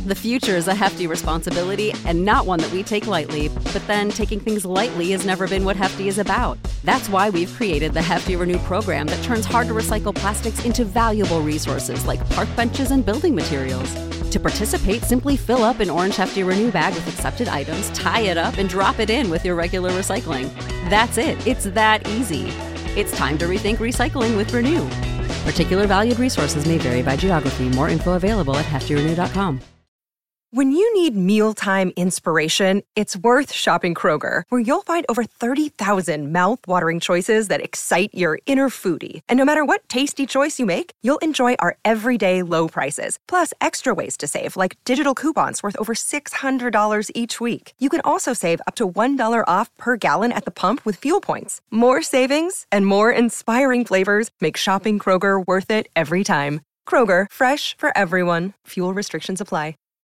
The future is a hefty responsibility and not one that we take lightly, but then taking things lightly has never been what Hefty is about. That's why we've created the Hefty Renew program that turns hard-to-recycle plastics into valuable resources like park benches and building materials. To participate, simply fill up an orange Hefty Renew bag with accepted items, tie it up, and drop it in with your regular recycling. That's it. It's that easy. It's time to rethink recycling with Renew. Particular valued resources may vary by geography. More info available at heftyrenew.com. When you need mealtime inspiration, it's worth shopping Kroger, where you'll find over 30,000 mouth-watering choices that excite your inner foodie. And no matter what tasty choice you make, you'll enjoy our everyday low prices, plus extra ways to save, like digital coupons worth over $600 each week. You can also save up to $1 off per gallon at the pump with fuel points. More savings and more inspiring flavors make shopping Kroger worth it every time. Kroger, fresh for everyone. Fuel restrictions apply.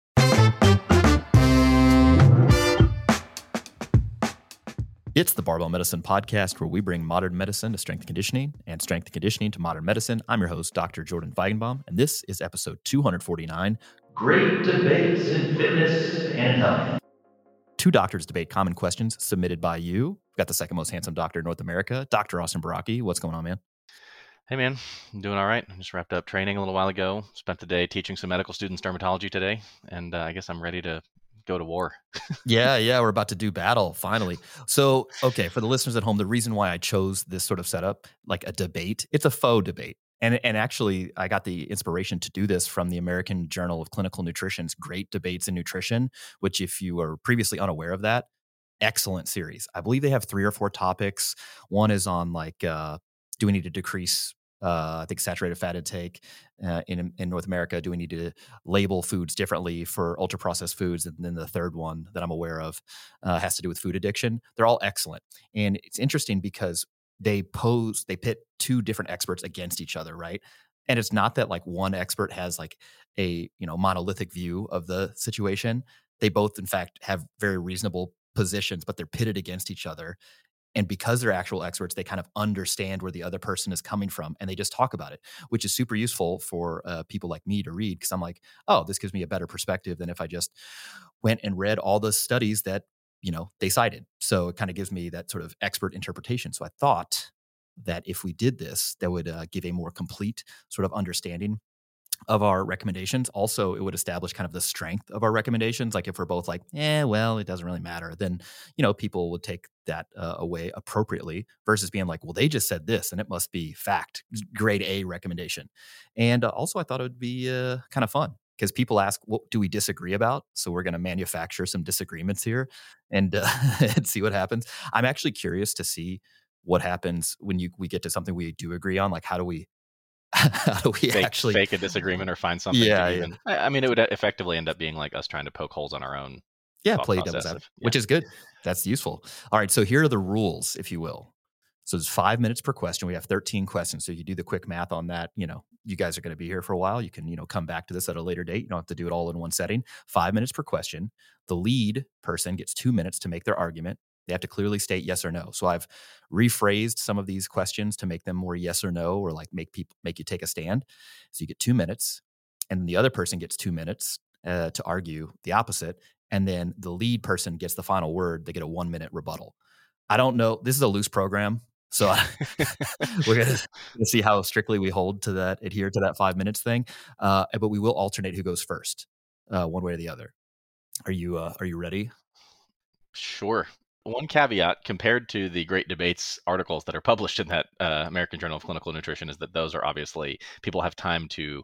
It's the Barbell Medicine Podcast, where we bring modern medicine to strength and conditioning and strength and conditioning to modern medicine. I'm your host, Dr. Jordan Feigenbaum, and this is episode 249, Great Debates in Fitness and Health. Two doctors debate common questions submitted by you. We've got the second most handsome doctor in North America, Dr. Austin Baraki. What's going on, man? Hey, man. I'm doing all right. I just wrapped up training a little while ago. Spent the day teaching some medical students dermatology today, and I guess I'm ready to go to war. Yeah, we're about to do battle, finally. So, okay, for the listeners at home, the reason why I chose this sort of setup, like a debate, it's a faux debate. And actually, I got the inspiration to do this from the American Journal of Clinical Nutrition's Great Debates in Nutrition, which, if you were previously unaware of that, excellent series. I believe they have 3 or 4 topics. One is on like, do we need to decrease I think saturated fat intake in North America? Do we need to label foods differently for ultra processed foods? And then the third one that I'm aware of has to do with food addiction. They're all excellent, and it's interesting because they pit 2 different experts against each other, right? And it's not that like one expert has like a monolithic view of the situation. They both, in fact, have very reasonable positions, but they're pitted against each other. And because they're actual experts, they kind of understand where the other person is coming from, and they just talk about it, which is super useful for people like me to read, because I'm like, oh, this gives me a better perspective than if I just went and read all the studies that they cited. So it kind of gives me that sort of expert interpretation. So I thought that if we did this, that would give a more complete sort of understanding of our recommendations. Also, it would establish kind of the strength of our recommendations. Like if we're both like, well, it doesn't really matter, then, people would take that away appropriately, versus being like, well, they just said this and it must be fact, grade A recommendation. And also I thought it would be kind of fun, because people ask, what do we disagree about? So we're going to manufacture some disagreements here and, and see what happens. I'm actually curious to see what happens when we get to something we do agree on. Like, how do we actually fake a disagreement or find something? Yeah. I mean, it would effectively end up being like us trying to poke holes on our own. Play devil's advocate, which is good. That's useful. All right, so here are the rules, if you will. So it's 5 minutes per question. We have 13 questions. So you do the quick math on that. You guys are going to be here for a while. You can, come back to this at a later date. You don't have to do it all in one setting. 5 minutes per question. The lead person gets 2 minutes to make their argument. They have to clearly state yes or no. So I've rephrased some of these questions to make them more yes or no, or like make you take a stand. So you get 2 minutes, and then the other person gets 2 minutes to argue the opposite. And then the lead person gets the final word. They get a 1 minute rebuttal. I don't know. This is a loose program, so we're going to see how strictly we adhere to that 5 minutes thing. But we will alternate who goes first, one way or the other. Are you ready? Sure. One caveat compared to the Great Debates articles that are published in that American Journal of Clinical Nutrition is that those are obviously, people have time to,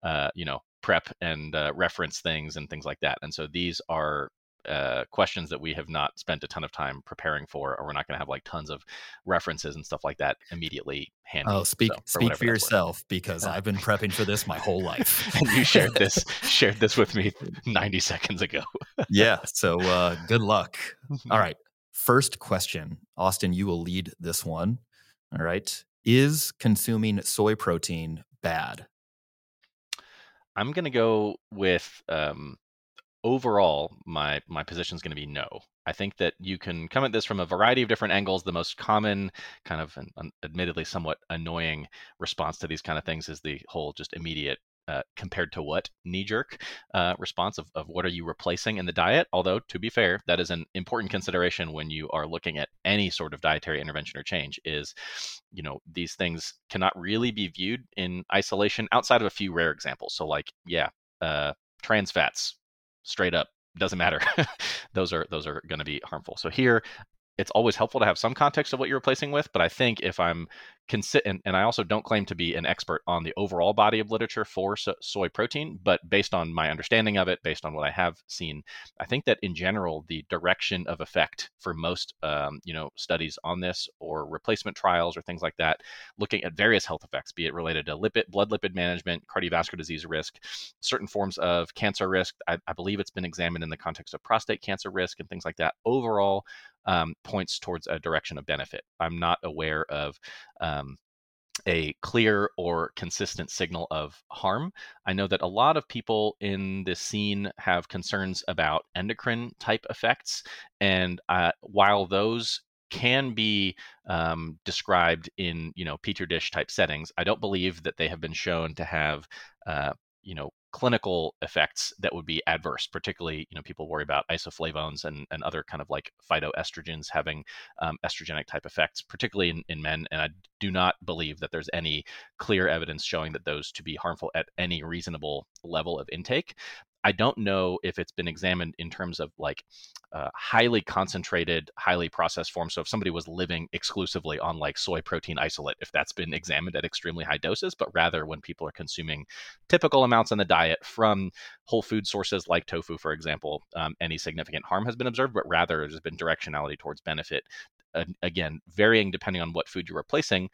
prep and reference things and things like that. And so these are questions that we have not spent a ton of time preparing for, or we're not going to have like tons of references and stuff like that immediately handy. Oh, speak for yourself, because I've been prepping for this my whole life. And you shared this with me 90 seconds ago. Yeah. So good luck. All right. First question, Austin, you will lead this one. All right. Is consuming soy protein bad? I'm going to go with overall, my position is going to be no. I think that you can come at this from a variety of different angles. The most common, kind of admittedly somewhat annoying response to these kind of things is the whole just immediate compared to what knee-jerk response of what are you replacing in the diet. Although, to be fair, that is an important consideration when you are looking at any sort of dietary intervention or change is, these things cannot really be viewed in isolation outside of a few rare examples. So like, trans fats, straight up, doesn't matter. those are going to be harmful. So here, it's always helpful to have some context of what you're replacing with, but I think if I'm and I also don't claim to be an expert on the overall body of literature for soy protein, but based on my understanding of it, based on what I have seen, I think that in general, the direction of effect for most, studies on this or replacement trials or things like that, looking at various health effects, be it related to blood lipid management, cardiovascular disease risk, certain forms of cancer risk. I believe it's been examined in the context of prostate cancer risk and things like that. Overall, points towards a direction of benefit. I'm not aware of a clear or consistent signal of harm. I know that a lot of people in this scene have concerns about endocrine type effects. And while those can be described in, petri dish type settings, I don't believe that they have been shown to have, clinical effects that would be adverse. Particularly, people worry about isoflavones and other kind of like phytoestrogens having estrogenic type effects, particularly in men. And I do not believe that there's any clear evidence showing that those to be harmful at any reasonable level of intake. I don't know if it's been examined in terms of like highly concentrated, highly processed forms. So if somebody was living exclusively on like soy protein isolate, if that's been examined at extremely high doses, but rather when people are consuming typical amounts in the diet from whole food sources like tofu, for example, any significant harm has been observed, but rather there's been directionality towards benefit. Again, varying depending on what food you're replacing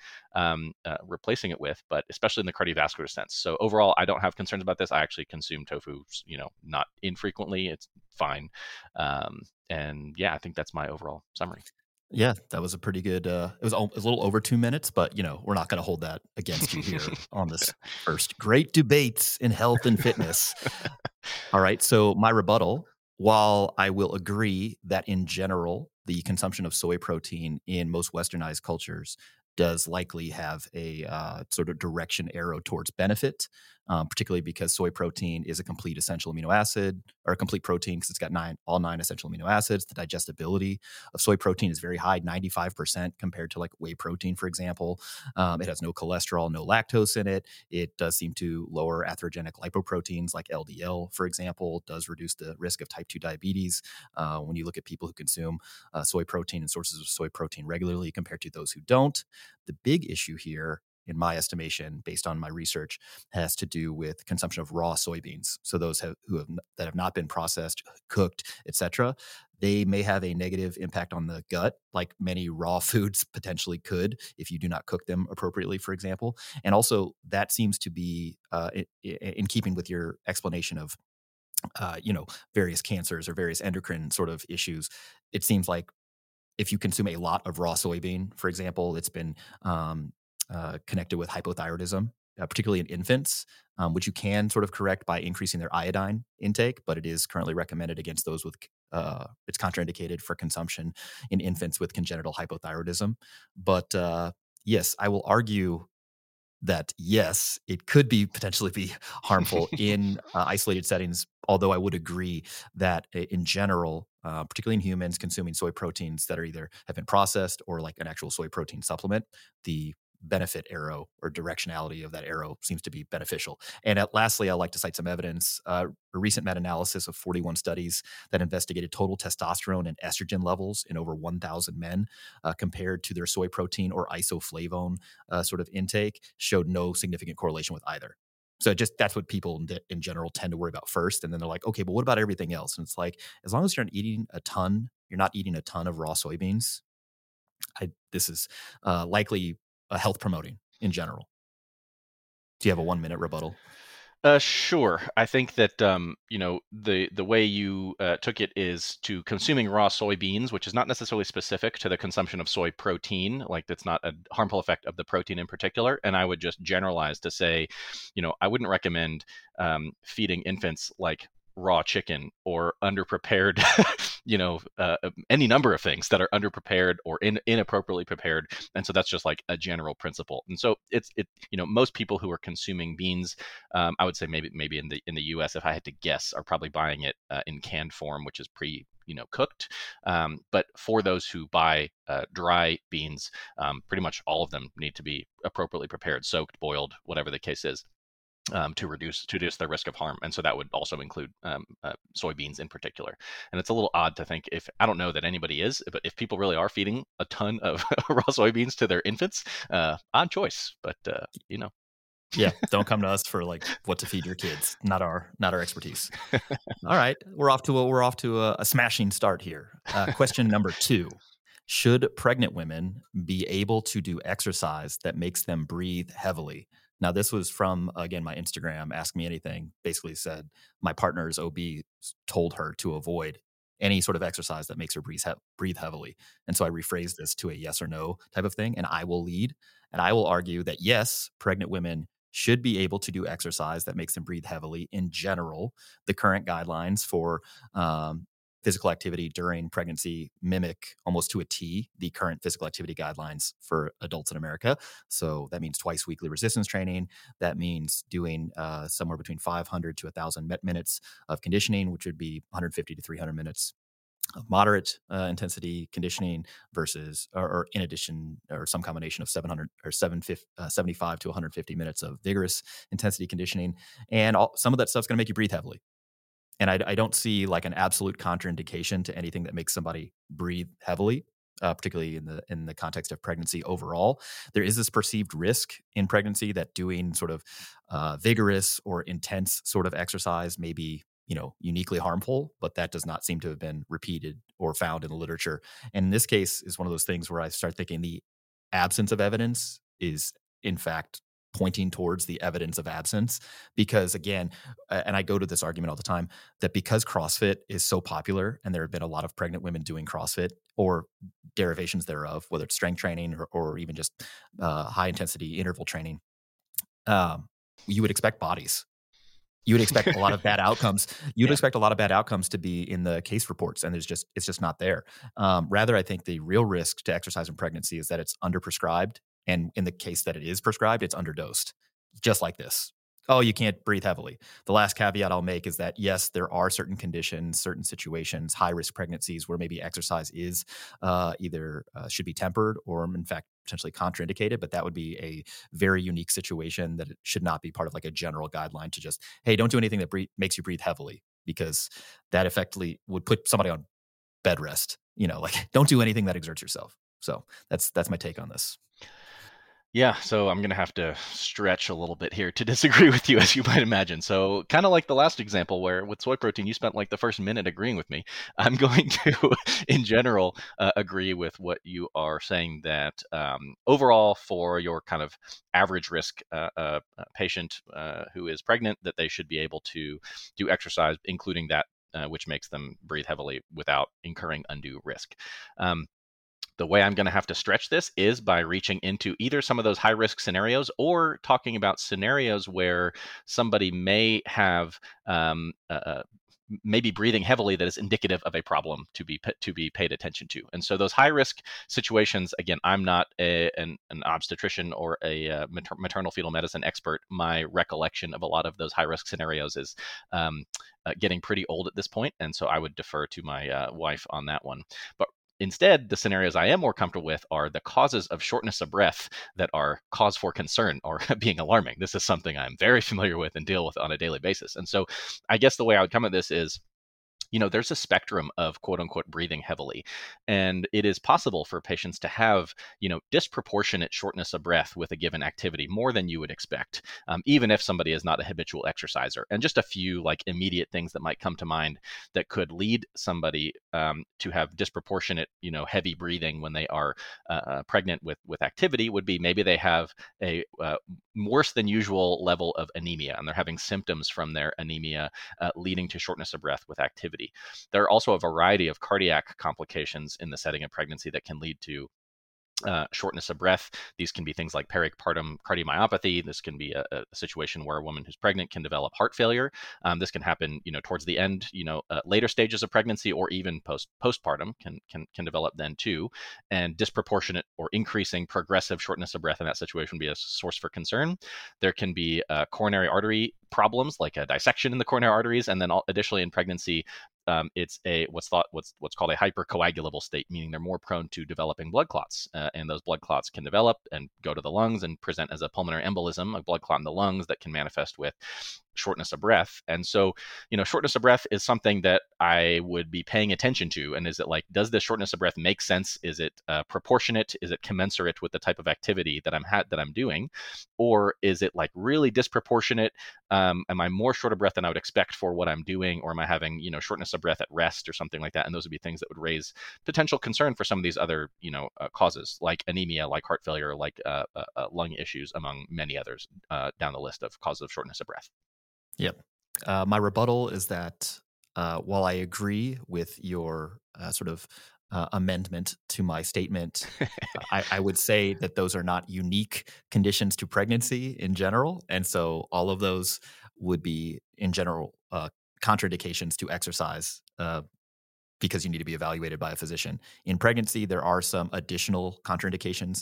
it with, but especially in the cardiovascular sense. So overall, I don't have concerns about this. I actually consume tofu, not infrequently. It's fine. And yeah, I think that's my overall summary. Yeah, that was a pretty good. It was a little over 2 minutes, but we're not going to hold that against you here on this first great debates in health and fitness. All right, so my rebuttal, while I will agree that in general, the consumption of soy protein in most westernized cultures does likely have a sort of direction arrow towards benefit, particularly because soy protein is a complete essential amino acid, or a complete protein because it's got all 9 essential amino acids. The digestibility of soy protein is very high, 95% compared to like whey protein, for example. It has no cholesterol, no lactose in it. It does seem to lower atherogenic lipoproteins like LDL, for example, does reduce the risk of type 2 diabetes when you look at people who consume soy protein and sources of soy protein regularly compared to those who don't. The big issue here, in my estimation, based on my research, has to do with consumption of raw soybeans. So those that have not been processed, cooked, etc., they may have a negative impact on the gut, like many raw foods potentially could if you do not cook them appropriately, for example. And also, that seems to be in keeping with your explanation of various cancers or various endocrine sort of issues. It seems like if you consume a lot of raw soybean, for example, it's been connected with hypothyroidism, particularly in infants, which you can sort of correct by increasing their iodine intake, but it is currently recommended against those with, it's contraindicated for consumption in infants with congenital hypothyroidism. But yes, I will argue that yes, it could potentially be harmful in isolated settings, although I would agree that in general, particularly in humans consuming soy proteins that are either have been processed or like an actual soy protein supplement, the benefit arrow or directionality of that arrow seems to be beneficial. And lastly, I'd like to cite some evidence. A recent meta-analysis of 41 studies that investigated total testosterone and estrogen levels in over 1,000 men compared to their soy protein or isoflavone sort of intake showed no significant correlation with either. So that's what people in general tend to worry about first. And then they're like, okay, but what about everything else? And it's like, as long as you're not eating a ton of raw soybeans, this is likely health promoting in general. Do you have a 1 minute rebuttal? Sure. I think that the way you took it is to consuming raw soybeans, which is not necessarily specific to the consumption of soy protein. Like that's not a harmful effect of the protein in particular. And I would just generalize to say, I wouldn't recommend feeding infants like raw chicken or underprepared, any number of things that are underprepared or inappropriately prepared. And so that's just like a general principle. And so most people who are consuming beans, I would say maybe in the U.S., if I had to guess, are probably buying it in canned form, which is cooked. But for those who buy dry beans, pretty much all of them need to be appropriately prepared, soaked, boiled, whatever the case is, to reduce their risk of harm. And so that would also include soybeans in particular. And it's a little odd to think, if I don't know that anybody is, but if people really are feeding a ton of raw soybeans to their infants, odd choice. But Yeah, don't come to us for like what to feed your kids. Not our expertise. All right, we're off to a smashing start here. Question number 2: should pregnant women be able to do exercise that makes them breathe heavily? Now, this was from, again, my Instagram, Ask Me Anything. Basically said my partner's OB told her to avoid any sort of exercise that makes her breathe heavily. And so I rephrased this to a yes or no type of thing, and I will lead. And I will argue that yes, pregnant women should be able to do exercise that makes them breathe heavily. In general, the current guidelines for physical activity during pregnancy mimic almost to a T the current physical activity guidelines for adults in America. So that means twice weekly resistance training. That means doing somewhere between 500 to 1,000 minutes of conditioning, which would be 150 to 300 minutes of moderate intensity conditioning versus, or in addition, or some combination of 75 to 150 minutes of vigorous intensity conditioning. And some of that stuff's going to make you breathe heavily. And I don't see like an absolute contraindication to anything that makes somebody breathe heavily, particularly in the context of pregnancy overall. There is this perceived risk in pregnancy that doing sort of vigorous or intense sort of exercise may be uniquely harmful, but that does not seem to have been repeated or found in the literature. And in this case is one of those things where I start thinking the absence of evidence is in fact pointing towards the evidence of absence, because again, and I go to this argument all the time, that because CrossFit is so popular and there have been a lot of pregnant women doing CrossFit or derivations thereof, whether it's strength training or even just high intensity interval training, you would expect bodies. You would expect a lot of bad outcomes. You'd expect a lot of bad outcomes to be in the case reports, and it's just not there. Rather, I think the real risk to exercise in pregnancy is that it's underprescribed, and in the case that it is prescribed, it's underdosed, just like this. Oh, you can't breathe heavily. The last caveat I'll make is that, yes, there are certain conditions, certain situations, high-risk pregnancies where maybe exercise is either should be tempered or, in fact, potentially contraindicated, but that would be a very unique situation that it should not be part of like a general guideline to just, hey, don't do anything that makes you breathe heavily, because that effectively would put somebody on bed rest. Like don't do anything that exerts yourself. So that's my take on this. Yeah, so I'm going to have to stretch a little bit here to disagree with you, as you might imagine. So kind of like the last example where with soy protein, you spent like the first minute agreeing with me. I'm going to, in general, agree with what you are saying, that overall for your kind of average risk patient who is pregnant, that they should be able to do exercise, including that which makes them breathe heavily without incurring undue risk. The way I'm going to have to stretch this is by reaching into either some of those high risk scenarios or talking about scenarios where somebody may have maybe breathing heavily that is indicative of a problem to be paid attention to. And so those high risk situations, again, I'm not an obstetrician or a maternal fetal medicine expert. My recollection of a lot of those high risk scenarios is getting pretty old at this point. And so I would defer to my wife on that one. But instead, the scenarios I am more comfortable with are the causes of shortness of breath that are cause for concern or being alarming. This is something I'm very familiar with and deal with on a daily basis. And so I guess the way I would come at this is, there's a spectrum of quote unquote breathing heavily. And it is possible for patients to have, disproportionate shortness of breath with a given activity, more than you would expect, even if somebody is not a habitual exerciser. And just a few like immediate things that might come to mind that could lead somebody to have disproportionate, heavy breathing when they are pregnant with activity would be maybe they have a worse than usual level of anemia, and they're having symptoms from their anemia leading to shortness of breath with activity. There are also a variety of cardiac complications in the setting of pregnancy that can lead to shortness of breath. These can be things like peripartum cardiomyopathy. This can be a situation where a woman who's pregnant can develop heart failure. This can happen, towards the end, later stages of pregnancy, or even postpartum can develop then too. And disproportionate or increasing progressive shortness of breath in that situation would be a source for concern. There can be coronary artery problems, like a dissection in the coronary arteries, and then additionally in pregnancy, it's what's called a hypercoagulable state, meaning they're more prone to developing blood clots, and those blood clots can develop and go to the lungs and present as a pulmonary embolism, a blood clot in the lungs that can manifest with shortness of breath. And so, shortness of breath is something that I would be paying attention to. And is it like, does this shortness of breath make sense? Is it proportionate? Is it commensurate with the type of activity that I'm doing, or is it like really disproportionate? Am I more short of breath than I would expect for what I'm doing, or am I having shortness of breath at rest or something like that? And those would be things that would raise potential concern for some of these other causes, like anemia, like heart failure, like lung issues, among many others down the list of causes of shortness of breath. Yep. My rebuttal is that while I agree with your sort of amendment to my statement, I would say that those are not unique conditions to pregnancy in general. And so all of those would be, in general, contraindications to exercise because you need to be evaluated by a physician. In pregnancy, there are some additional contraindications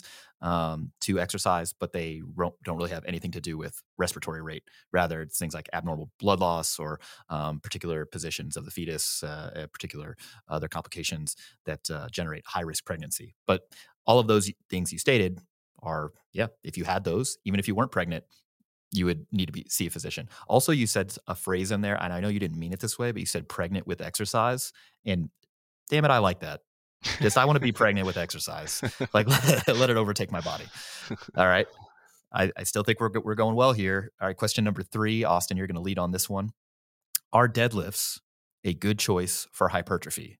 to exercise, but they don't really have anything to do with respiratory rate. Rather, it's things like abnormal blood loss or particular positions of the fetus, particular other complications that generate high-risk pregnancy. But all of those things you stated are, if you had those, even if you weren't pregnant, you would need to see a physician. Also, you said a phrase in there, and I know you didn't mean it this way, but you said pregnant with exercise. And damn it, I like that. I want to be pregnant with exercise. Like, let it overtake my body. All right. I still think we're going well here. All right. Question number 3, Austin, you're going to lead on this one. Are deadlifts a good choice for hypertrophy?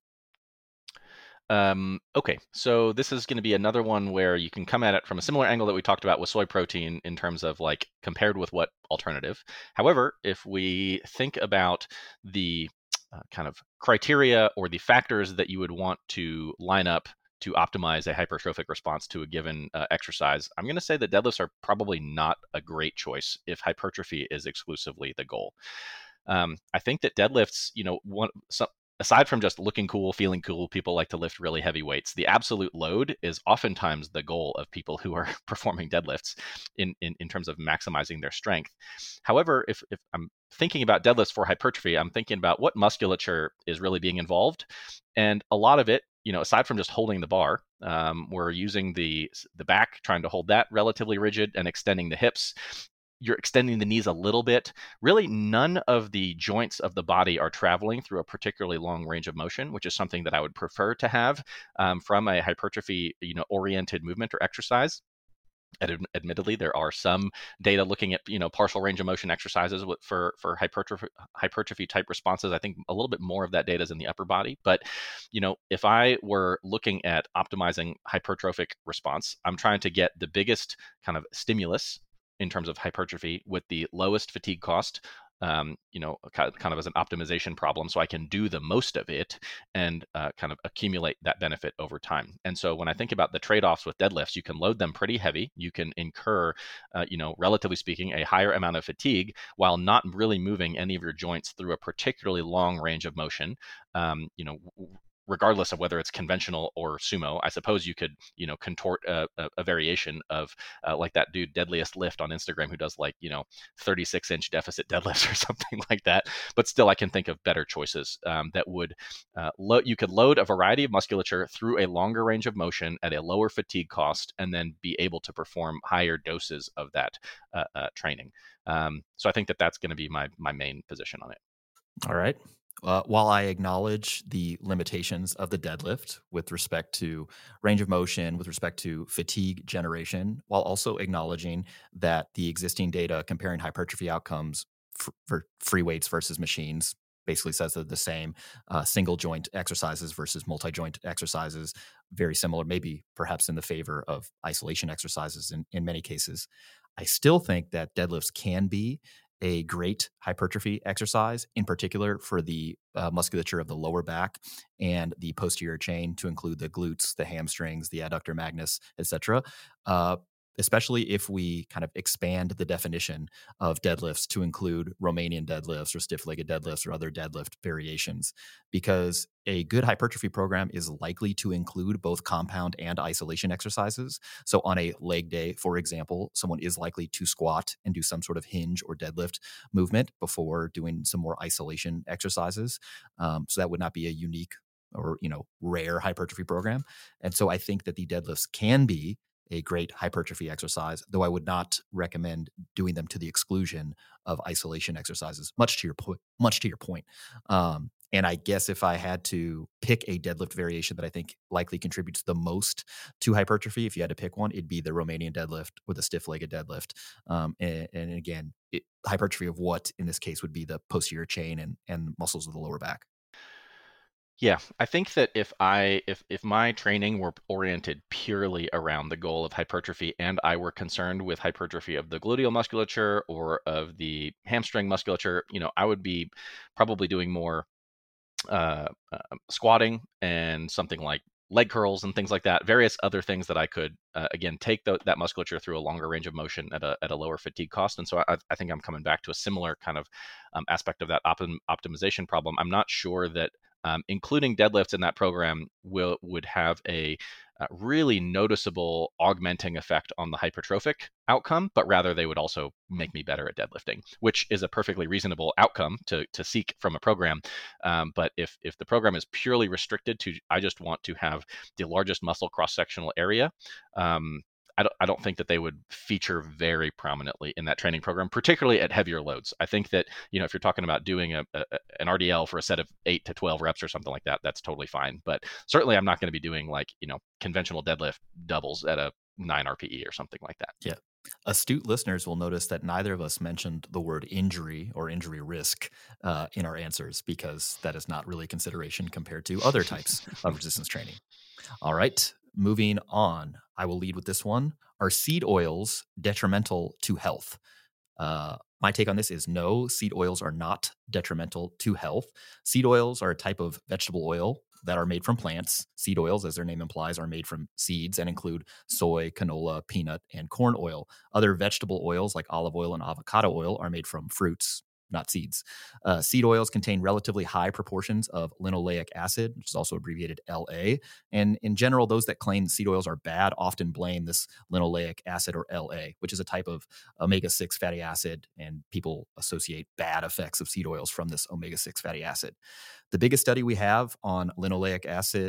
Okay, so this is going to be another one where you can come at it from a similar angle that we talked about with soy protein in terms of like compared with what alternative. However, if we think about the kind of criteria or the factors that you would want to line up to optimize a hypertrophic response to a given exercise, I'm going to say that deadlifts are probably not a great choice if hypertrophy is exclusively the goal. I think that deadlifts, aside from just looking cool, feeling cool, people like to lift really heavy weights. The absolute load is oftentimes the goal of people who are performing deadlifts in terms of maximizing their strength. However, if I'm thinking about deadlifts for hypertrophy, I'm thinking about what musculature is really being involved. And a lot of it, aside from just holding the bar, we're using the back, trying to hold that relatively rigid and extending the hips. You're extending the knees a little bit. Really, none of the joints of the body are traveling through a particularly long range of motion, which is something that I would prefer to have from a hypertrophy, oriented movement or exercise. Admittedly, there are some data looking at partial range of motion exercises for hypertrophy type responses. I think a little bit more of that data is in the upper body. But if I were looking at optimizing hypertrophic response, I'm trying to get the biggest kind of stimulus in terms of hypertrophy with the lowest fatigue cost, kind of as an optimization problem, so I can do the most of it and kind of accumulate that benefit over time. And so when I think about the trade-offs with deadlifts, you can load them pretty heavy. You can incur, relatively speaking, a higher amount of fatigue while not really moving any of your joints through a particularly long range of motion. Regardless of whether it's conventional or sumo, I suppose you could, contort a variation of like that dude Deadliest Lift on Instagram who does 36-inch deficit deadlifts or something like that. But still, I can think of better choices that would you could load a variety of musculature through a longer range of motion at a lower fatigue cost, and then be able to perform higher doses of that training. So I think that that's going to be my main position on it. All right. While I acknowledge the limitations of the deadlift with respect to range of motion, with respect to fatigue generation, while also acknowledging that the existing data comparing hypertrophy outcomes for free weights versus machines basically says they're the same, single joint exercises versus multi-joint exercises, very similar, maybe perhaps in the favor of isolation exercises in many cases. I still think that deadlifts can be a great hypertrophy exercise, in particular for the musculature of the lower back and the posterior chain to include the glutes, the hamstrings, the adductor magnus, etc. Especially if we kind of expand the definition of deadlifts to include Romanian deadlifts or stiff-legged deadlifts or other deadlift variations, because a good hypertrophy program is likely to include both compound and isolation exercises. So on a leg day, for example, someone is likely to squat and do some sort of hinge or deadlift movement before doing some more isolation exercises. So that would not be a unique or rare hypertrophy program. And so I think that the deadlifts can be a great hypertrophy exercise, though I would not recommend doing them to the exclusion of isolation exercises. Much to your point. And I guess if I had to pick a deadlift variation that I think likely contributes the most to hypertrophy, if you had to pick one, it'd be the Romanian deadlift or the stiff-legged deadlift. And again, hypertrophy of what in this case would be the posterior chain and muscles of the lower back. Yeah, I think that if my training were oriented purely around the goal of hypertrophy and I were concerned with hypertrophy of the gluteal musculature or of the hamstring musculature, I would be probably doing more squatting and something like leg curls and things like that, various other things that I could, again, take that musculature through a longer range of motion at a lower fatigue cost. And so I think I'm coming back to a similar kind of aspect of that optimization problem. I'm not sure that including deadlifts in that program would have a really noticeable augmenting effect on the hypertrophic outcome, but rather they would also make me better at deadlifting, which is a perfectly reasonable outcome to seek from a program. But if the program is purely restricted to, I just want to have the largest muscle cross-sectional area, I don't think that they would feature very prominently in that training program, particularly at heavier loads. I think that, if you're talking about doing an RDL for a set of 8 to 12 reps or something like that, that's totally fine. But certainly I'm not going to be doing conventional deadlift doubles at a 9 RPE or something like that. Yeah. Astute listeners will notice that neither of us mentioned the word injury or injury risk in our answers, because that is not really a consideration compared to other types of resistance training. All right. Moving on, I will lead with this one. Are seed oils detrimental to health? My take on this is no, seed oils are not detrimental to health. Seed oils are a type of vegetable oil that are made from plants. Seed oils, as their name implies, are made from seeds and include soy, canola, peanut, and corn oil. Other vegetable oils like olive oil and avocado oil are made from fruits, not seeds. Seed oils contain relatively high proportions of linoleic acid, which is also abbreviated LA. And in general, those that claim seed oils are bad often blame this linoleic acid, or LA, which is a type of omega-6 fatty acid, and people associate bad effects of seed oils from this omega-6 fatty acid. The biggest study we have on linoleic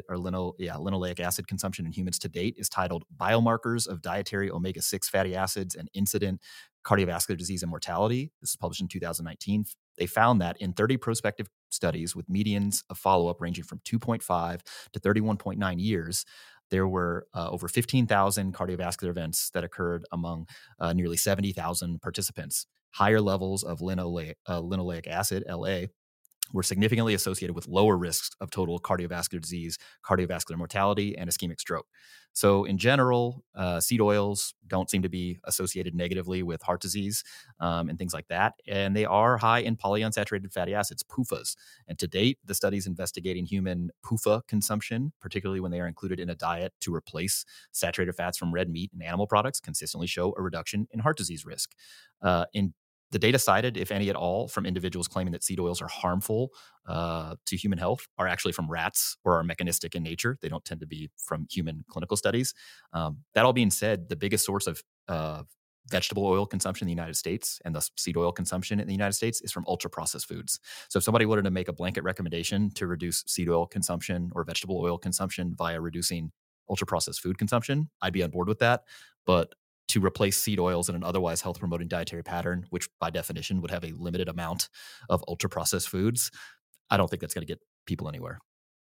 acid consumption in humans to date is titled Biomarkers of Dietary Omega-6 Fatty Acids and Incident Cardiovascular Disease and Mortality. This is published in 2019. They found that in 30 prospective studies with medians of follow-up ranging from 2.5 to 31.9 years, there were over 15,000 cardiovascular events that occurred among nearly 70,000 participants. Higher levels of linoleic acid, LA, were significantly associated with lower risks of total cardiovascular disease, cardiovascular mortality, and ischemic stroke. So in general, seed oils don't seem to be associated negatively with heart disease and things like that. And they are high in polyunsaturated fatty acids, PUFAs. And to date, the studies investigating human PUFA consumption, particularly when they are included in a diet to replace saturated fats from red meat and animal products, consistently show a reduction in heart disease risk. The data cited, if any at all, from individuals claiming that seed oils are harmful to human health are actually from rats or are mechanistic in nature. They don't tend to be from human clinical studies. That all being said, the biggest source of vegetable oil consumption in the United States, and thus seed oil consumption in the United States, is from ultra-processed foods. So if somebody wanted to make a blanket recommendation to reduce seed oil consumption or vegetable oil consumption via reducing ultra-processed food consumption, I'd be on board with that. But to replace seed oils in an otherwise health-promoting dietary pattern, which by definition would have a limited amount of ultra-processed foods, I don't think that's going to get people anywhere.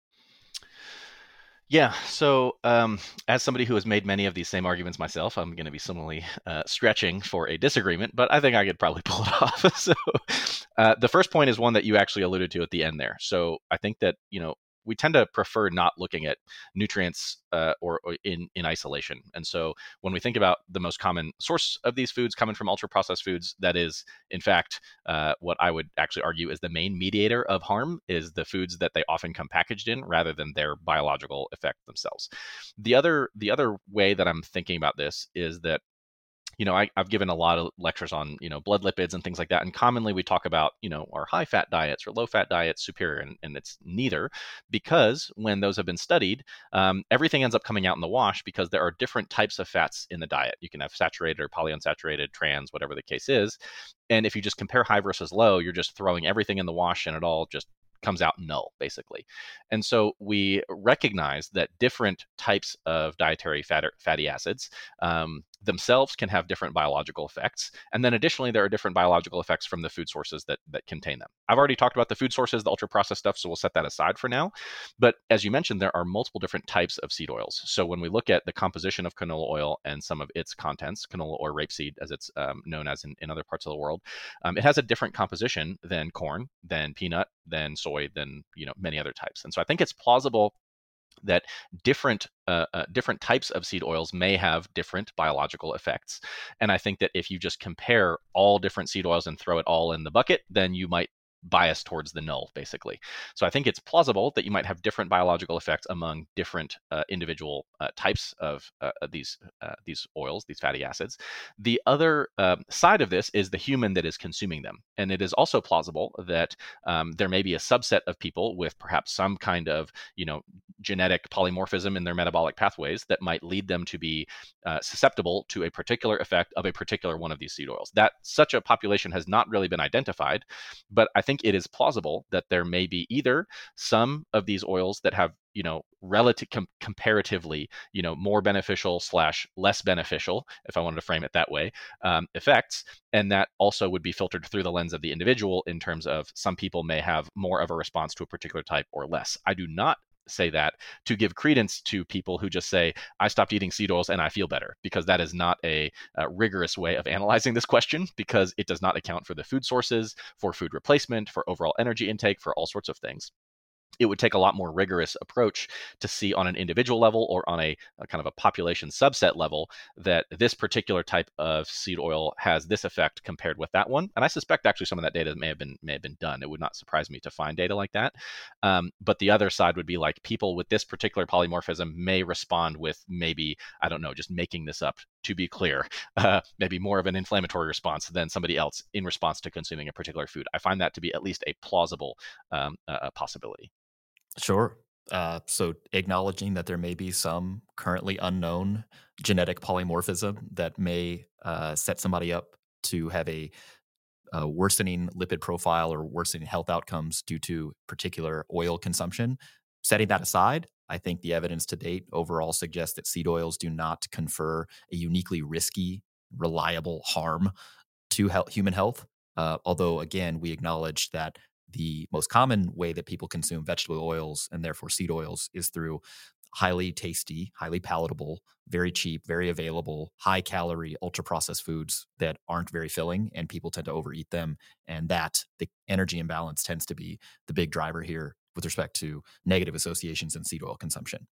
Yeah. So as somebody who has made many of these same arguments myself, I'm going to be similarly stretching for a disagreement, but I think I could probably pull it off. So the first point is one that you actually alluded to at the end there. So I think that, we tend to prefer not looking at nutrients or in isolation. And so when we think about the most common source of these foods coming from ultra processed foods, that is in fact what I would actually argue is the main mediator of harm, is the foods that they often come packaged in rather than their biological effect themselves. The other way that I'm thinking about this is that, I've given a lot of lectures on, blood lipids and things like that. And commonly we talk about, are high fat diets or low fat diets superior? And it's neither, because when those have been studied, everything ends up coming out in the wash because there are different types of fats in the diet. You can have saturated or polyunsaturated, trans, whatever the case is. And if you just compare high versus low, you're just throwing everything in the wash and it all just comes out null, basically. And so we recognize that different types of dietary fatty acids themselves can have different biological effects. And then additionally, there are different biological effects from the food sources that contain them. I've already talked about the food sources, the ultra processed stuff, so we'll set that aside for now. But as you mentioned, there are multiple different types of seed oils. So when we look at the composition of canola oil and some of its contents, canola or rapeseed, as it's known as in other parts of the world, it has a different composition than corn, than peanut, than soy, than many other types. And so I think it's plausible that different types of seed oils may have different biological effects. And I think that if you just compare all different seed oils and throw it all in the bucket, then you might bias towards the null, basically. So I think it's plausible that you might have different biological effects among different individual types of these oils, these fatty acids. The other side of this is the human that is consuming them. And it is also plausible that there may be a subset of people with perhaps some kind of, genetic polymorphism in their metabolic pathways that might lead them to be susceptible to a particular effect of a particular one of these seed oils. That such a population has not really been identified, but I think it is plausible that there may be either some of these oils that have, comparatively, more beneficial / less beneficial, if I wanted to frame it that way, effects. And that also would be filtered through the lens of the individual in terms of some people may have more of a response to a particular type or less. I do not say that to give credence to people who just say, I stopped eating seed oils and I feel better, because that is not a rigorous way of analyzing this question, because it does not account for the food sources, for food replacement, for overall energy intake, for all sorts of things. It would take a lot more rigorous approach to see on an individual level or on a kind of a population subset level that this particular type of seed oil has this effect compared with that one. And I suspect actually some of that data may have been done. It would not surprise me to find data like that. But the other side would be like people with this particular polymorphism may respond with maybe, I don't know, just making this up to be clear, maybe more of an inflammatory response than somebody else in response to consuming a particular food. I find that to be at least a plausible possibility. Sure. So acknowledging that there may be some currently unknown genetic polymorphism that may set somebody up to have a worsening lipid profile or worsening health outcomes due to particular oil consumption. Setting that aside, I think the evidence to date overall suggests that seed oils do not confer a uniquely risky, reliable harm to human health. Although, again, we acknowledge that the most common way that people consume vegetable oils and therefore seed oils is through highly tasty, highly palatable, very cheap, very available, high calorie, ultra processed foods that aren't very filling, and people tend to overeat them. And that the energy imbalance tends to be the big driver here with respect to negative associations in seed oil consumption.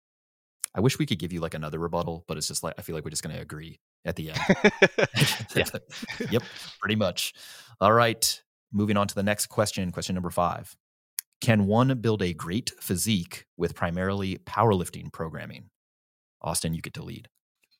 I wish we could give you like another rebuttal, but it's just like, I feel like we're just going to agree at the end. Yeah. Yep, pretty much. All right. Moving on to the next question, question number 5. Can one build a great physique with primarily powerlifting programming? Austin, you get to lead.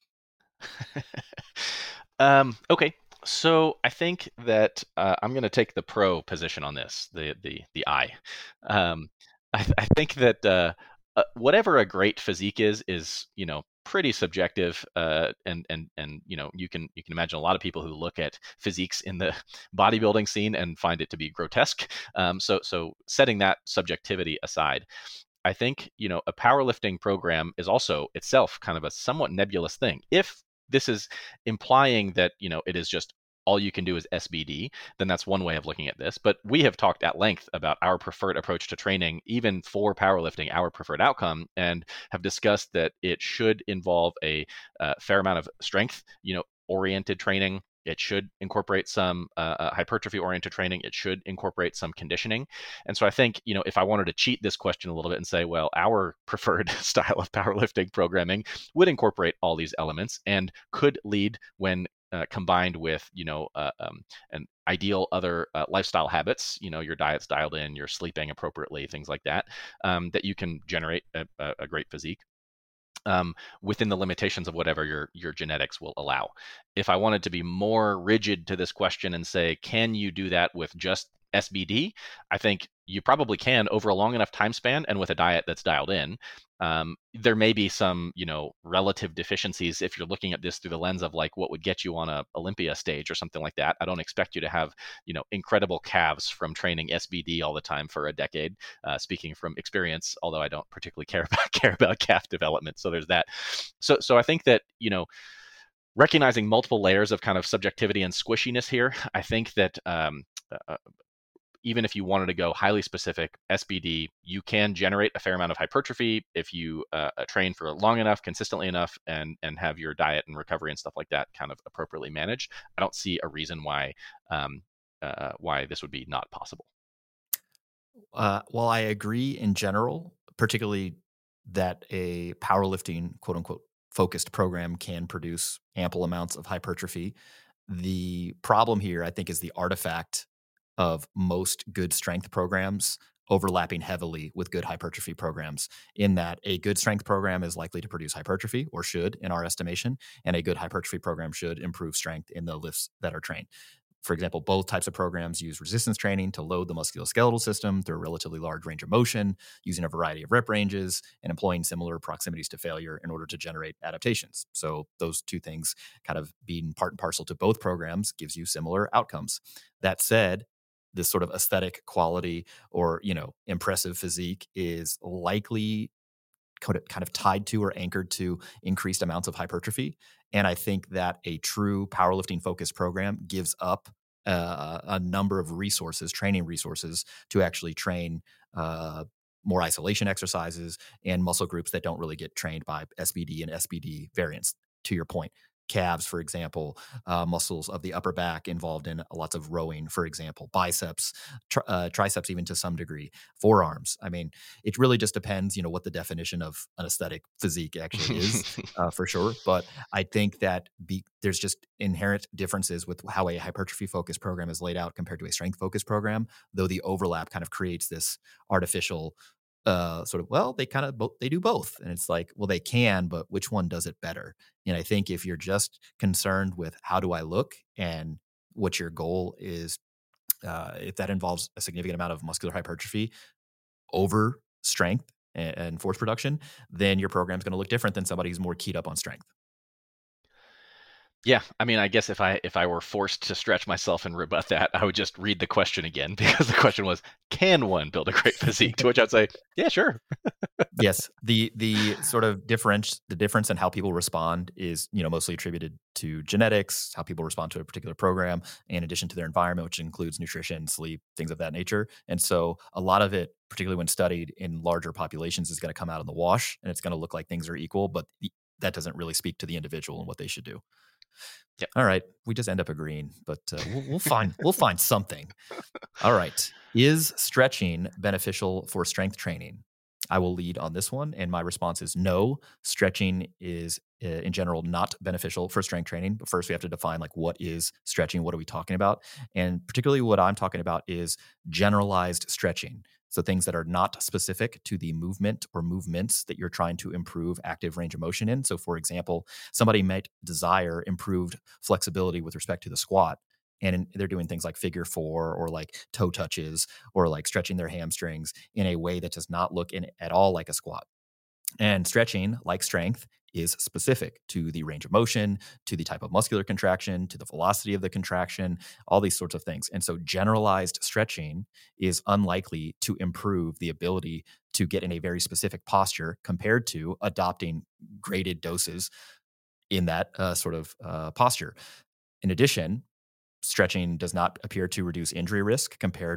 Okay, so I think that I'm going to take the pro position on this. The I. I think that whatever a great physique is pretty subjective, and you can imagine a lot of people who look at physiques in the bodybuilding scene and find it to be grotesque. So setting that subjectivity aside, I think a powerlifting program is also itself kind of a somewhat nebulous thing. If this is implying that it is just all you can do is SBD, then that's one way of looking at this. But we have talked at length about our preferred approach to training, even for powerlifting, our preferred outcome, and have discussed that it should involve a fair amount of strength, oriented training, It should incorporate some hypertrophy-oriented training. It should incorporate some conditioning. And so I think, if I wanted to cheat this question a little bit and say, well, our preferred style of powerlifting programming would incorporate all these elements and could lead when combined with, an ideal other lifestyle habits, your diet's dialed in, you're sleeping appropriately, things like that, that you can generate a great physique. Within the limitations of whatever your genetics will allow. If I wanted to be more rigid to this question and say, can you do that with just SBD? I think you probably can over a long enough time span and with a diet that's dialed in. There may be some, relative deficiencies if you're looking at this through the lens of like what would get you on a Olympia stage or something like that. I don't expect you to have, incredible calves from training SBD all the time for a decade. Speaking from experience, although I don't particularly care about calf development. So there's that. So I think that, recognizing multiple layers of kind of subjectivity and squishiness here, I think that even if you wanted to go highly specific, SBD, you can generate a fair amount of hypertrophy if you train for long enough, consistently enough, and have your diet and recovery and stuff like that kind of appropriately managed. I don't see a reason why this would be not possible. Well, I agree in general, particularly that a powerlifting, quote unquote, focused program can produce ample amounts of hypertrophy. The problem here, I think, is the artifact of most good strength programs overlapping heavily with good hypertrophy programs, in that a good strength program is likely to produce hypertrophy, or should in our estimation, and a good hypertrophy program should improve strength in the lifts that are trained. For example, both types of programs use resistance training to load the musculoskeletal system through a relatively large range of motion, using a variety of rep ranges and employing similar proximities to failure in order to generate adaptations. So those two things kind of being part and parcel to both programs gives you similar outcomes. That said, this sort of aesthetic quality or, impressive physique is likely kind of tied to or anchored to increased amounts of hypertrophy. And I think that a true powerlifting focused program gives up a number of resources, training resources, to actually train more isolation exercises and muscle groups that don't really get trained by SBD and SBD variants. To your point, calves, for example, muscles of the upper back involved in lots of rowing, for example, biceps, triceps, even to some degree, forearms. I mean, it really just depends, what the definition of an aesthetic physique actually is, for sure. But I think that there's just inherent differences with how a hypertrophy focused program is laid out compared to a strength focused program, though the overlap kind of creates this artificial sort of, well, they do both. And it's like, well, they can, but which one does it better? And I think if you're just concerned with how do I look and what your goal is, if that involves a significant amount of muscular hypertrophy over strength and force production, then your program's going to look different than somebody who's more keyed up on strength. Yeah, I mean, I guess if I were forced to stretch myself and rebut that, I would just read the question again, because the question was, can one build a great physique? To which I'd say, yeah, sure. Yes, the sort of difference in how people respond is, mostly attributed to genetics, how people respond to a particular program, in addition to their environment, which includes nutrition, sleep, things of that nature. And so a lot of it, particularly when studied in larger populations, is going to come out in the wash, and it's going to look like things are equal, but that doesn't really speak to the individual and what they should do. Yep. All right, we just end up agreeing, but we'll find something. All right, is stretching beneficial for strength training? I will lead on this one, and my response is no. Stretching is, in general, not beneficial for strength training. But first, we have to define what is stretching. What are we talking about? And particularly, what I'm talking about is generalized stretching. So things that are not specific to the movement or movements that you're trying to improve active range of motion in. So, for example, somebody might desire improved flexibility with respect to the squat, and they're doing things like figure four or like toe touches or like stretching their hamstrings in a way that does not look at all like a squat. And stretching, like strength, is specific to the range of motion, to the type of muscular contraction, to the velocity of the contraction, all these sorts of things. And so generalized stretching is unlikely to improve the ability to get in a very specific posture compared to adopting graded doses in that sort of posture. In addition, stretching does not appear to reduce injury risk compared with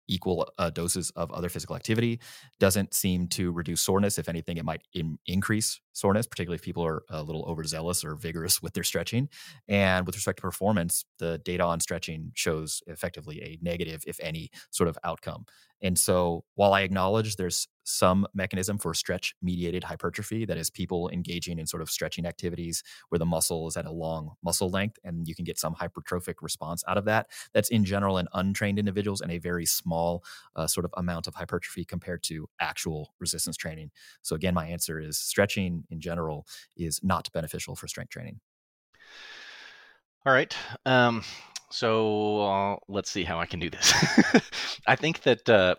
equal doses of other physical activity. Doesn't seem to reduce soreness. If anything, it might increase soreness, particularly if people are a little overzealous or vigorous with their stretching. And with respect to performance, the data on stretching shows effectively a negative, if any, sort of outcome. And so while I acknowledge there's some mechanism for stretch-mediated hypertrophy, that is people engaging in sort of stretching activities where the muscle is at a long muscle length and you can get some hypertrophic response out of that. That's in general in untrained individuals and a very small sort of amount of hypertrophy compared to actual resistance training. So again, my answer is stretching in general is not beneficial for strength training. All right. So let's see how I can do this. I think that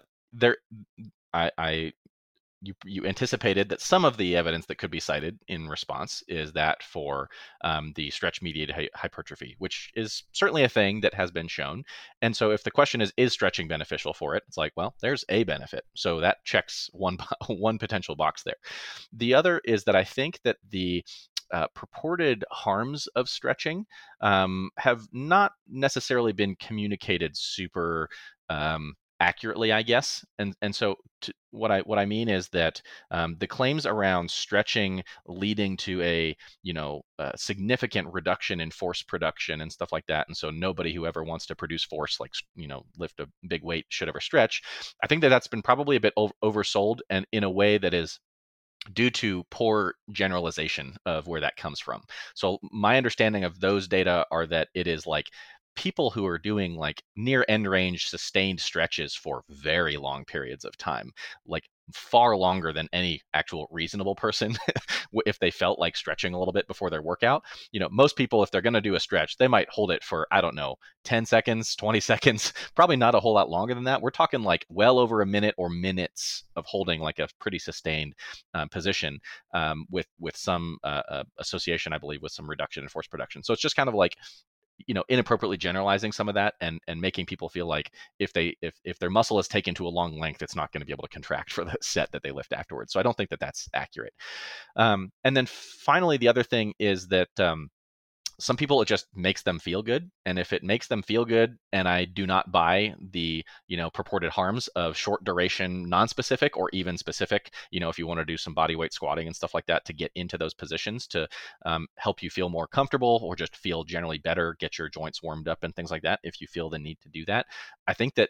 you anticipated that some of the evidence that could be cited in response is that for the stretch-mediated hypertrophy, which is certainly a thing that has been shown. And so if the question is stretching beneficial for it? It's like, well, there's a benefit. So that checks one potential box there. The other is that I think that the purported harms of stretching have not necessarily been communicated super accurately, I guess. And so what I mean is that the claims around stretching leading to a significant reduction in force production and stuff like that, and so nobody who ever wants to produce force, like lift a big weight, should ever stretch. I think that that's been probably a bit oversold, and in a way that is due to poor generalization of where that comes from. So my understanding of those data are that it is like people who are doing like near end range sustained stretches for very long periods of time, like far longer than any actual reasonable person if they felt like stretching a little bit before their workout. Most people, if they're going to do a stretch, they might hold it for, I don't know, 10 seconds, 20 seconds, probably not a whole lot longer than that. We're talking like well over a minute or minutes of holding like a pretty sustained position with some association, I believe, with some reduction in force production. So it's just kind of like inappropriately generalizing some of that and making people feel like if their muscle is taken to a long length, it's not going to be able to contract for the set that they lift afterwards. So I don't think that that's accurate. And then finally, the other thing is that some people, it just makes them feel good. And if it makes them feel good, and I do not buy the, purported harms of short duration, non-specific or even specific, if you want to do some body weight squatting and stuff like that to get into those positions to help you feel more comfortable or just feel generally better, get your joints warmed up and things like that. If you feel the need to do that, I think that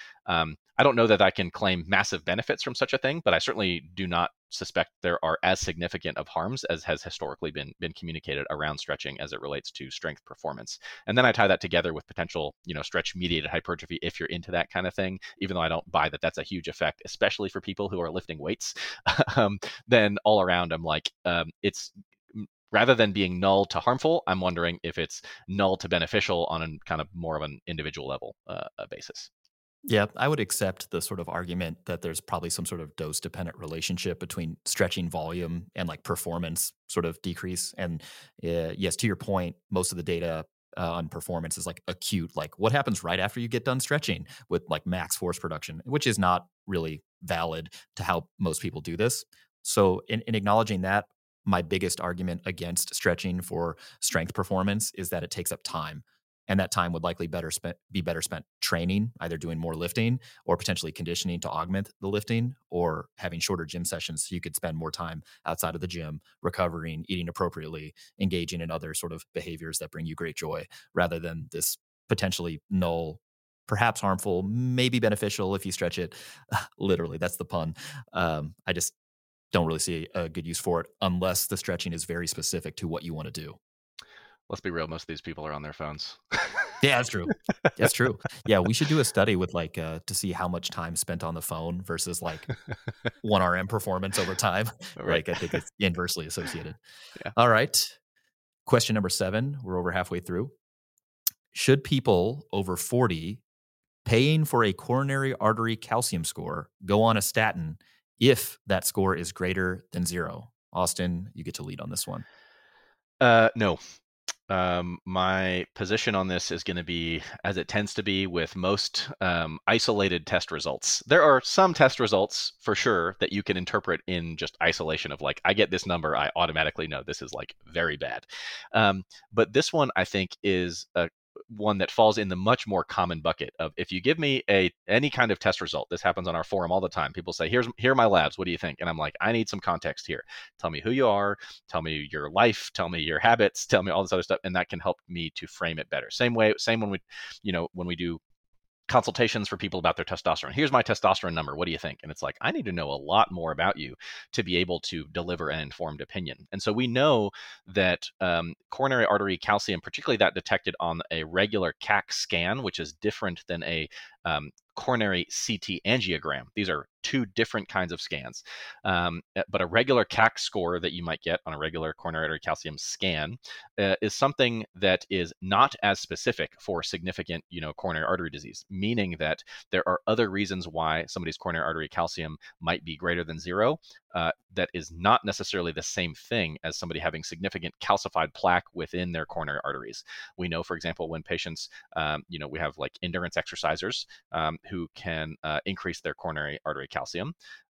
I don't know that I can claim massive benefits from such a thing, but I certainly do not suspect there are as significant of harms as has historically been communicated around stretching as it relates to strength performance. And then I tie that together with potential, stretch mediated hypertrophy if you're into that kind of thing, even though I don't buy that that's a huge effect, especially for people who are lifting weights. Then all around, I'm like, it's rather than being null to harmful, I'm wondering if it's null to beneficial on a kind of more of an individual level basis. Yeah, I would accept the sort of argument that there's probably some sort of dose-dependent relationship between stretching volume and like performance sort of decrease. And yes, to your point, most of the data on performance is like acute, like what happens right after you get done stretching with like max force production, which is not really valid to how most people do this. So in acknowledging that, my biggest argument against stretching for strength performance is that it takes up time. And that time would likely be better spent training, either doing more lifting or potentially conditioning to augment the lifting, or having shorter gym sessions so you could spend more time outside of the gym, recovering, eating appropriately, engaging in other sort of behaviors that bring you great joy, rather than this potentially null, perhaps harmful, maybe beneficial if you stretch it. Literally, that's the pun. I just don't really see a good use for it unless the stretching is very specific to what you want to do. Let's be real. Most of these people are on their phones. Yeah, that's true. That's true. Yeah, we should do a study with like to see how much time spent on the phone versus like 1RM performance over time. Right. Like I think it's inversely associated. Yeah. All right. Question number 7. We're over halfway through. Should people over 40 paying for a coronary artery calcium score go on a statin if that score is greater than 0? Austin, you get to lead on this one. No. My position on this is going to be, as it tends to be with most isolated test results. There are some test results for sure that you can interpret in just isolation of like, I get this number, I automatically know this is like very bad. But this one I think is one that falls in the much more common bucket of, if you give me any kind of test result. This happens on our forum all the time. People say, here are my labs, what do you think? And I'm like, I need some context here. Tell me who you are, tell me your life, tell me your habits, tell me all this other stuff, and that can help me to frame it better. Same when we do consultations for people about their testosterone. Here's my testosterone number. What do you think? And it's like, I need to know a lot more about you to be able to deliver an informed opinion. And so we know that coronary artery calcium, particularly that detected on a regular CAC scan, which is different than a coronary CT angiogram. These are two different kinds of scans. But a regular CAC score that you might get on a regular coronary artery calcium scan is something that is not as specific for significant, coronary artery disease, meaning that there are other reasons why somebody's coronary artery calcium might be greater than zero. That is not necessarily the same thing as somebody having significant calcified plaque within their coronary arteries. We know, for example, when patients, we have like endurance exercisers who can increase their coronary artery calcium.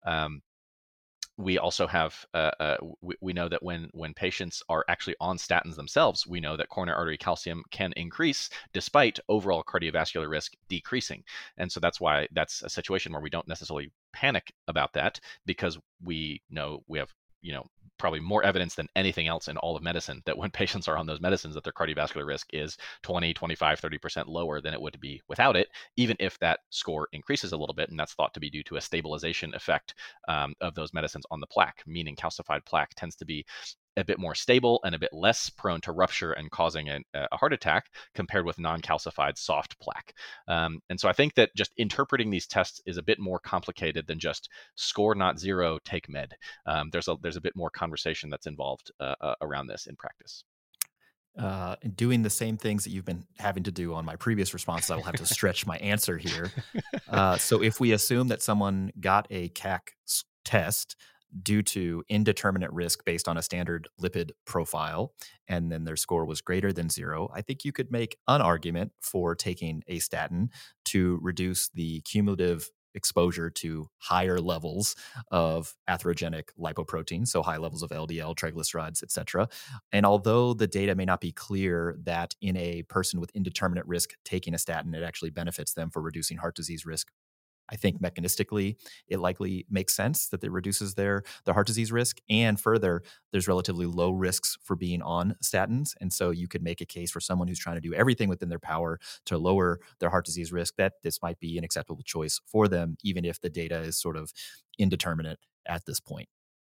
We also have, we know that when patients are actually on statins themselves, we know that coronary artery calcium can increase despite overall cardiovascular risk decreasing. And so that's why that's a situation where we don't necessarily panic about that, because we know we have, probably more evidence than anything else in all of medicine that when patients are on those medicines, that their cardiovascular risk is 20, 25, 30% lower than it would be without it, even if that score increases a little bit. And that's thought to be due to a stabilization effect of those medicines on the plaque, meaning calcified plaque tends to be a bit more stable and a bit less prone to rupture and causing a heart attack compared with non-calcified soft plaque. And so I think that just interpreting these tests is a bit more complicated than just score not zero, take med. There's a bit more conversation that's involved around this in practice. Doing the same things that you've been having to do on my previous responses, I will have to stretch my answer here. So if we assume that someone got a CAC test due to indeterminate risk based on a standard lipid profile, and then their score was greater than zero, I think you could make an argument for taking a statin to reduce the cumulative exposure to higher levels of atherogenic lipoprotein, so high levels of LDL, triglycerides, et cetera. And although the data may not be clear that in a person with indeterminate risk taking a statin, it actually benefits them for reducing heart disease risk, I think mechanistically, it likely makes sense that it reduces their heart disease risk. And further, there's relatively low risks for being on statins. And so you could make a case for someone who's trying to do everything within their power to lower their heart disease risk that this might be an acceptable choice for them, even if the data is sort of indeterminate at this point.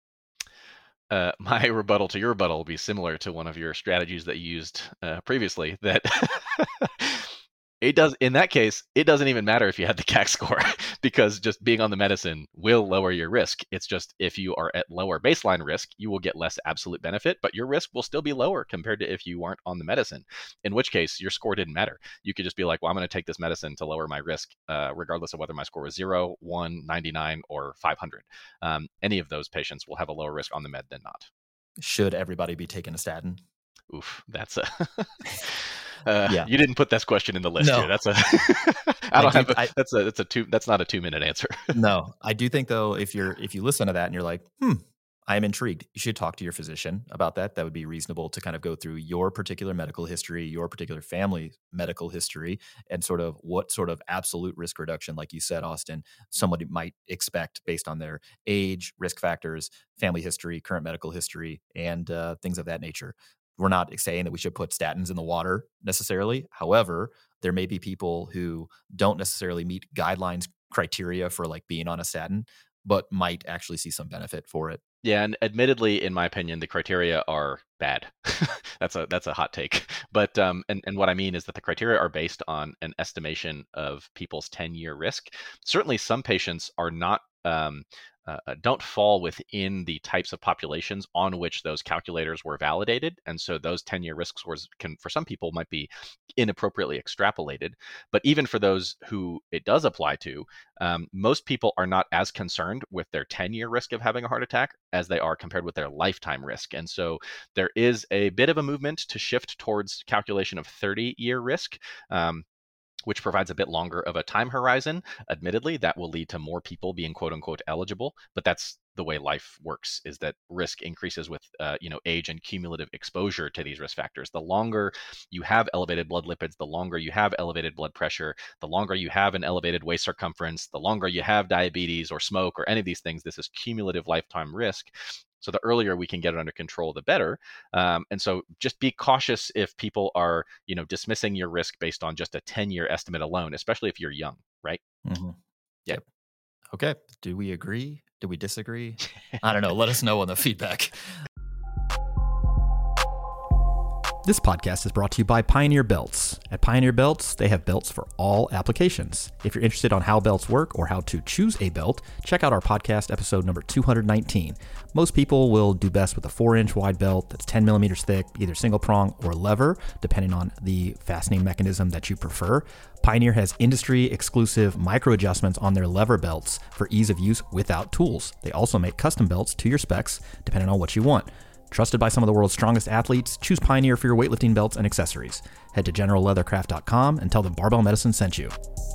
My rebuttal to your rebuttal will be similar to one of your strategies that you used previously, that in that case, it doesn't even matter if you had the CAC score because just being on the medicine will lower your risk. It's just if you are at lower baseline risk, you will get less absolute benefit, but your risk will still be lower compared to if you weren't on the medicine, in which case your score didn't matter. You could just be like, well, I'm going to take this medicine to lower my risk, regardless of whether my score was 0, 1, 99, or 500. Any of those patients will have a lower risk on the med than not. Should everybody be taking a statin? Oof, that's a... Yeah. You didn't put this question in the list here. That's a that's not a 2-minute answer. No, I do think though, if you listen to that and you're like, I'm intrigued, you should talk to your physician about that. That would be reasonable to kind of go through your particular medical history, your particular family medical history, and sort of what sort of absolute risk reduction, like you said, Austin, somebody might expect based on their age, risk factors, family history, current medical history, and things of that nature. We're not saying that we should put statins in the water necessarily. However, there may be people who don't necessarily meet guidelines criteria for like being on a statin, but might actually see some benefit for it. Yeah, and admittedly, in my opinion, the criteria are bad. That's a hot take. But and what I mean is that the criteria are based on an estimation of people's 10-year risk. Certainly, some patients are not don't fall within the types of populations on which those calculators were validated. And so those 10-year risk scores can, for some people, might be inappropriately extrapolated. But even for those who it does apply to, most people are not as concerned with their 10-year risk of having a heart attack as they are compared with their lifetime risk. And so there is a bit of a movement to shift towards calculation of 30-year risk, which provides a bit longer of a time horizon. Admittedly, that will lead to more people being quote unquote eligible, but that's the way life works, is that risk increases with age and cumulative exposure to these risk factors. The longer you have elevated blood lipids, the longer you have elevated blood pressure, the longer you have an elevated waist circumference, the longer you have diabetes or smoke or any of these things. This is cumulative lifetime risk. So the earlier we can get it under control, the better. And so just be cautious if people are, dismissing your risk based on just a 10-year estimate alone, especially if you're young, right? Mm-hmm. Yep. Okay. Do we agree? Do we disagree? I don't know. Let us know on the feedback. This podcast is brought to you by Pioneer Belts. At Pioneer Belts, they have belts for all applications. If you're interested on how belts work or how to choose a belt, check out our podcast episode number 219. Most people will do best with a 4-inch wide belt that's 10 millimeters thick, either single prong or lever, depending on the fastening mechanism that you prefer. Pioneer has industry-exclusive micro adjustments on their lever belts for ease of use without tools. They also make custom belts to your specs, depending on what you want. Trusted by some of the world's strongest athletes, choose Pioneer for your weightlifting belts and accessories. Head to generalleathercraft.com and tell them Barbell Medicine sent you.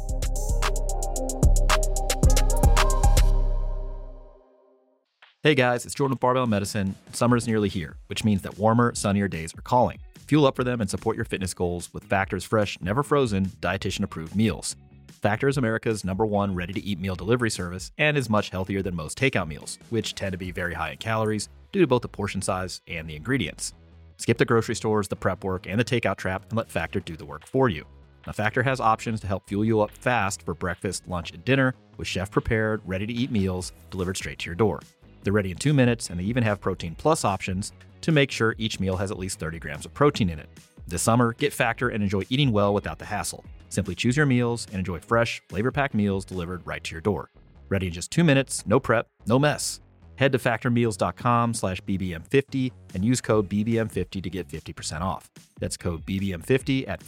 Hey guys, it's Jordan with Barbell Medicine. Summer is nearly here, which means that warmer, sunnier days are calling. Fuel up for them and support your fitness goals with Factor's fresh, never frozen, dietitian-approved meals. Factor is America's #1 ready-to-eat meal delivery service and is much healthier than most takeout meals, which tend to be very high in calories due to both the portion size and the ingredients. Skip the grocery stores, the prep work, and the takeout trap and let Factor do the work for you. Now, Factor has options to help fuel you up fast for breakfast, lunch, and dinner with chef-prepared, ready-to-eat meals delivered straight to your door. They're ready in 2 minutes, and they even have Protein Plus options to make sure each meal has at least 30 grams of protein in it. This summer, get Factor and enjoy eating well without the hassle. Simply choose your meals and enjoy fresh, flavor-packed meals delivered right to your door. Ready in just 2 minutes, no prep, no mess. Head to factormeals.com/BBM50 and use code BBM50 to get 50% off. That's code BBM50 at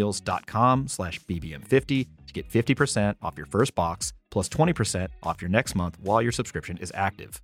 factormeals.com/BBM50 to get 50% off your first box plus 20% off your next month while your subscription is active.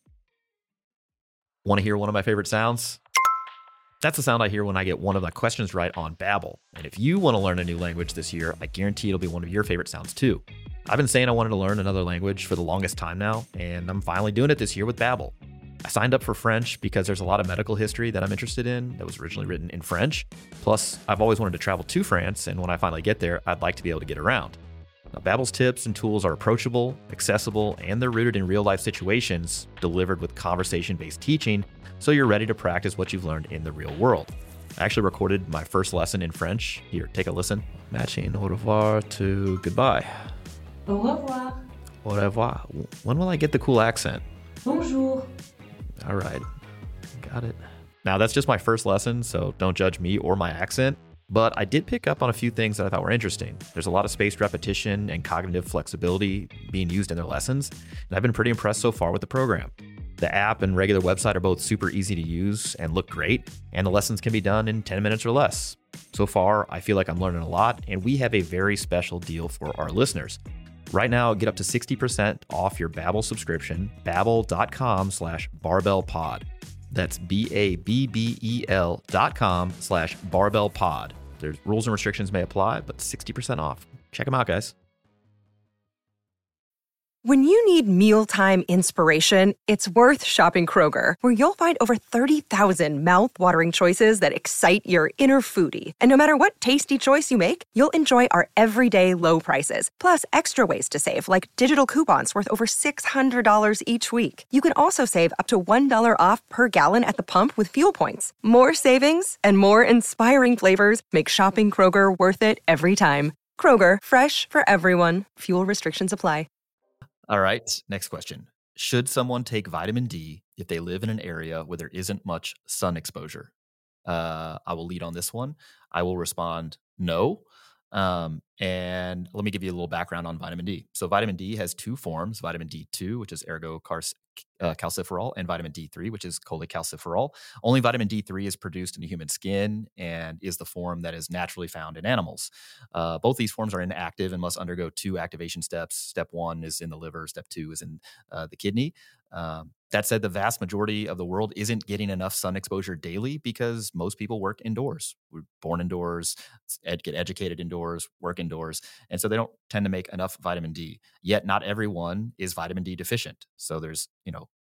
Want to hear one of my favorite sounds? That's the sound I hear when I get one of my questions right on Babbel. And if you want to learn a new language this year, I guarantee it'll be one of your favorite sounds too. I've been saying I wanted to learn another language for the longest time now, and I'm finally doing it this year with Babbel. I signed up for French because there's a lot of medical history that I'm interested in that was originally written in French. Plus, I've always wanted to travel to France, and when I finally get there, I'd like to be able to get around. Now, Babbel's tips and tools are approachable, accessible, and they're rooted in real-life situations, delivered with conversation-based teaching, so you're ready to practice what you've learned in the real world. I actually recorded my first lesson in French. Here, take a listen. Matching au revoir to goodbye. Au revoir. Au revoir. When will I get the cool accent? Bonjour. All right. Got it. Now, that's just my first lesson, so don't judge me or my accent. But I did pick up on a few things that I thought were interesting. There's a lot of spaced repetition and cognitive flexibility being used in their lessons, and I've been pretty impressed so far with the program. The app and regular website are both super easy to use and look great, and the lessons can be done in 10 minutes or less. So far, I feel like I'm learning a lot, and we have a very special deal for our listeners. Right now, get up to 60% off your Babbel subscription, babbel.com/barbellpod. That's BABBEL.com/barbellpod. There's rules and restrictions may apply, but 60% off. Check them out, guys. When you need mealtime inspiration, it's worth shopping Kroger, where you'll find over 30,000 mouth-watering choices that excite your inner foodie. And no matter what tasty choice you make, you'll enjoy our everyday low prices, plus extra ways to save, like digital coupons worth over $600 each week. You can also save up to $1 off per gallon at the pump with fuel points. More savings and more inspiring flavors make shopping Kroger worth it every time. Kroger, fresh for everyone. Fuel restrictions apply. All right, next question. Should someone take vitamin D if they live in an area where there isn't much sun exposure? I will lead on this one. I will respond no. And let me give you a little background on vitamin D. So vitamin D has two forms, vitamin D2, which is ergocalciferol, and vitamin D3, which is cholecalciferol. Only vitamin D3 is produced in the human skin and is the form that is naturally found in animals. Both these forms are inactive and must undergo 2 activation steps. Step 1 is in the liver. Step 2 is in the kidney. That said, the vast majority of the world isn't getting enough sun exposure daily because most people work indoors. We're born indoors, get educated indoors, work indoors, and so they don't tend to make enough vitamin D. Yet not everyone is vitamin D deficient. So there's,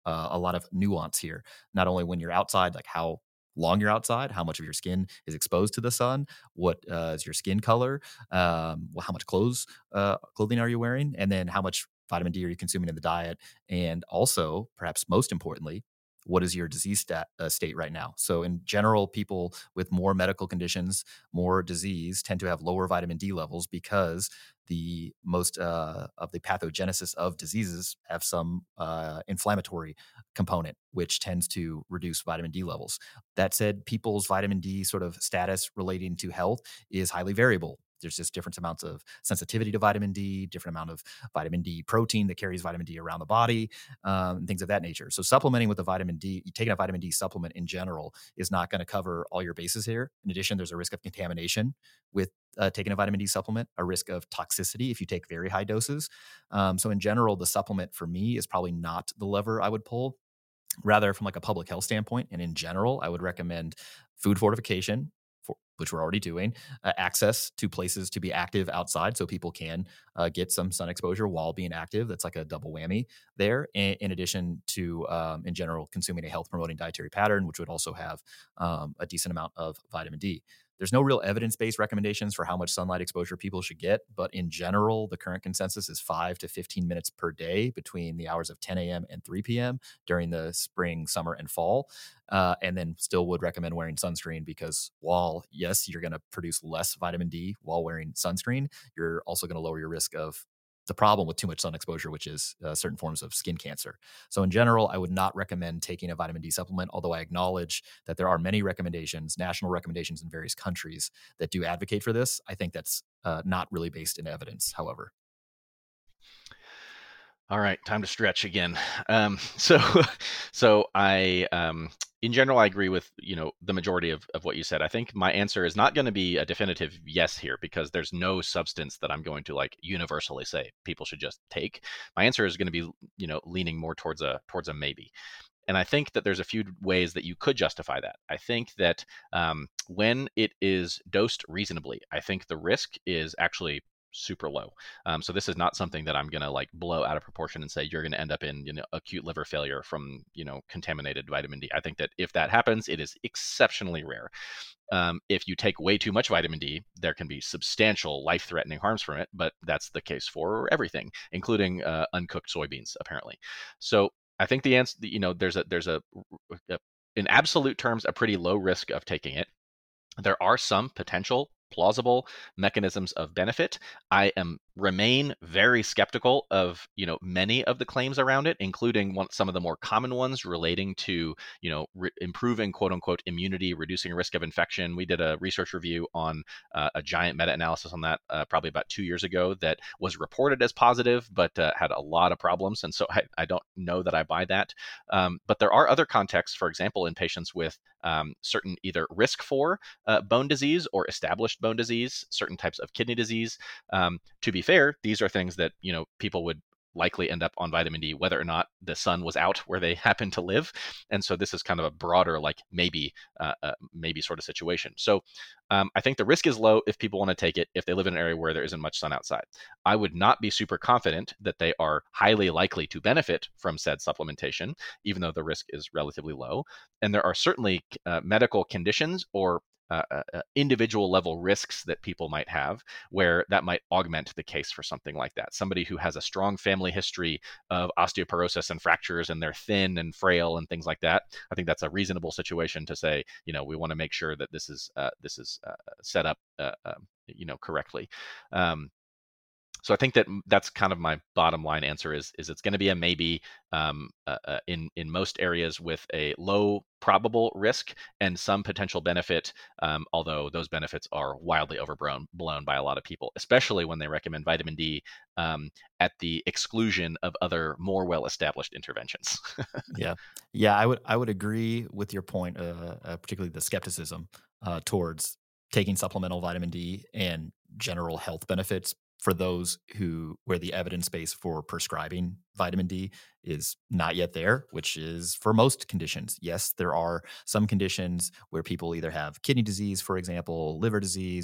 a lot of nuance here. Not only when you're outside, like how long you're outside, how much of your skin is exposed to the sun, what is your skin color, how much clothing are you wearing, and then how much vitamin D are you consuming in the diet, and also, perhaps most importantly, what is your disease state right now? So, in general, people with more medical conditions, more disease, tend to have lower vitamin D levels because the most of the pathogenesis of diseases have some inflammatory component, which tends to reduce vitamin D levels. That said, people's vitamin D sort of status relating to health is highly variable. There's just different amounts of sensitivity to vitamin D, different amount of vitamin D protein that carries vitamin D around the body, and things of that nature. So supplementing with a vitamin D, taking a vitamin D supplement in general is not going to cover all your bases here. In addition, there's a risk of contamination with taking a vitamin D supplement, a risk of toxicity if you take very high doses. So in general, the supplement for me is probably not the lever I would pull. Rather, from like a public health standpoint, and in general, I would recommend food fortification, which we're already doing, access to places to be active outside so people can get some sun exposure while being active. That's like a double whammy there. In addition to, in general, consuming a health promoting dietary pattern, which would also have a decent amount of vitamin D. There's no real evidence-based recommendations for how much sunlight exposure people should get, but in general, the current consensus is 5 to 15 minutes per day between the hours of 10 a.m. and 3 p.m. during the spring, summer, and fall. And then still would recommend wearing sunscreen because while, yes, you're going to produce less vitamin D while wearing sunscreen, you're also going to lower your risk of the problem with too much sun exposure, which is certain forms of skin cancer. So in general, I would not recommend taking a vitamin D supplement, although I acknowledge that there are many recommendations, national recommendations in various countries that do advocate for this. I think that's not really based in evidence, however. All right, time to stretch again. So I, in general, I agree with the majority of what you said. I think my answer is not going to be a definitive yes here because there's no substance that I'm going to like universally say people should just take. My answer is going to be leaning more towards a maybe. And I think that there's a few ways that you could justify that. I think that when it is dosed reasonably, I think the risk is actually super low. So this is not something that I'm going to like blow out of proportion and say you're going to end up in acute liver failure from contaminated vitamin D. I think that if that happens, it is exceptionally rare. If you take way too much vitamin D, there can be substantial life-threatening harms from it, but that's the case for everything, including uncooked soybeans, apparently. So I think the answer, there's in absolute terms, a pretty low risk of taking it. There are some potential plausible mechanisms of benefit. I remain very skeptical of many of the claims around it, including some of the more common ones relating to improving quote unquote immunity, reducing risk of infection. We did a research review on a giant meta-analysis on that probably about 2 years ago that was reported as positive, but had a lot of problems, and so I don't know that I buy that. But there are other contexts, for example, in patients with certain either risk for bone disease or established bone disease, certain types of kidney disease. To be fair, these are things that people would likely end up on vitamin D whether or not the sun was out where they happen to live, and so this is kind of a broader like maybe sort of situation. So I think the risk is low if people want to take it if they live in an area where there isn't much sun outside. I would not be super confident that they are highly likely to benefit from said supplementation, even though the risk is relatively low. And there are certainly medical conditions or individual level risks that people might have where that might augment the case for something like that. Somebody who has a strong family history of osteoporosis and fractures and they're thin and frail and things like that, I think that's a reasonable situation to say, we want to make sure that this is set up correctly. So I think that's kind of my bottom line answer is it's going to be a maybe in most areas with a low probable risk and some potential benefit, although those benefits are wildly blown by a lot of people, especially when they recommend vitamin D at the exclusion of other more well-established interventions. Yeah, I would agree with your point, particularly the skepticism towards taking supplemental vitamin D and general health benefits for those where the evidence base for prescribing vitamin D is not yet there, which is for most conditions. Yes, there are some conditions where people either have kidney disease, for example, liver disease,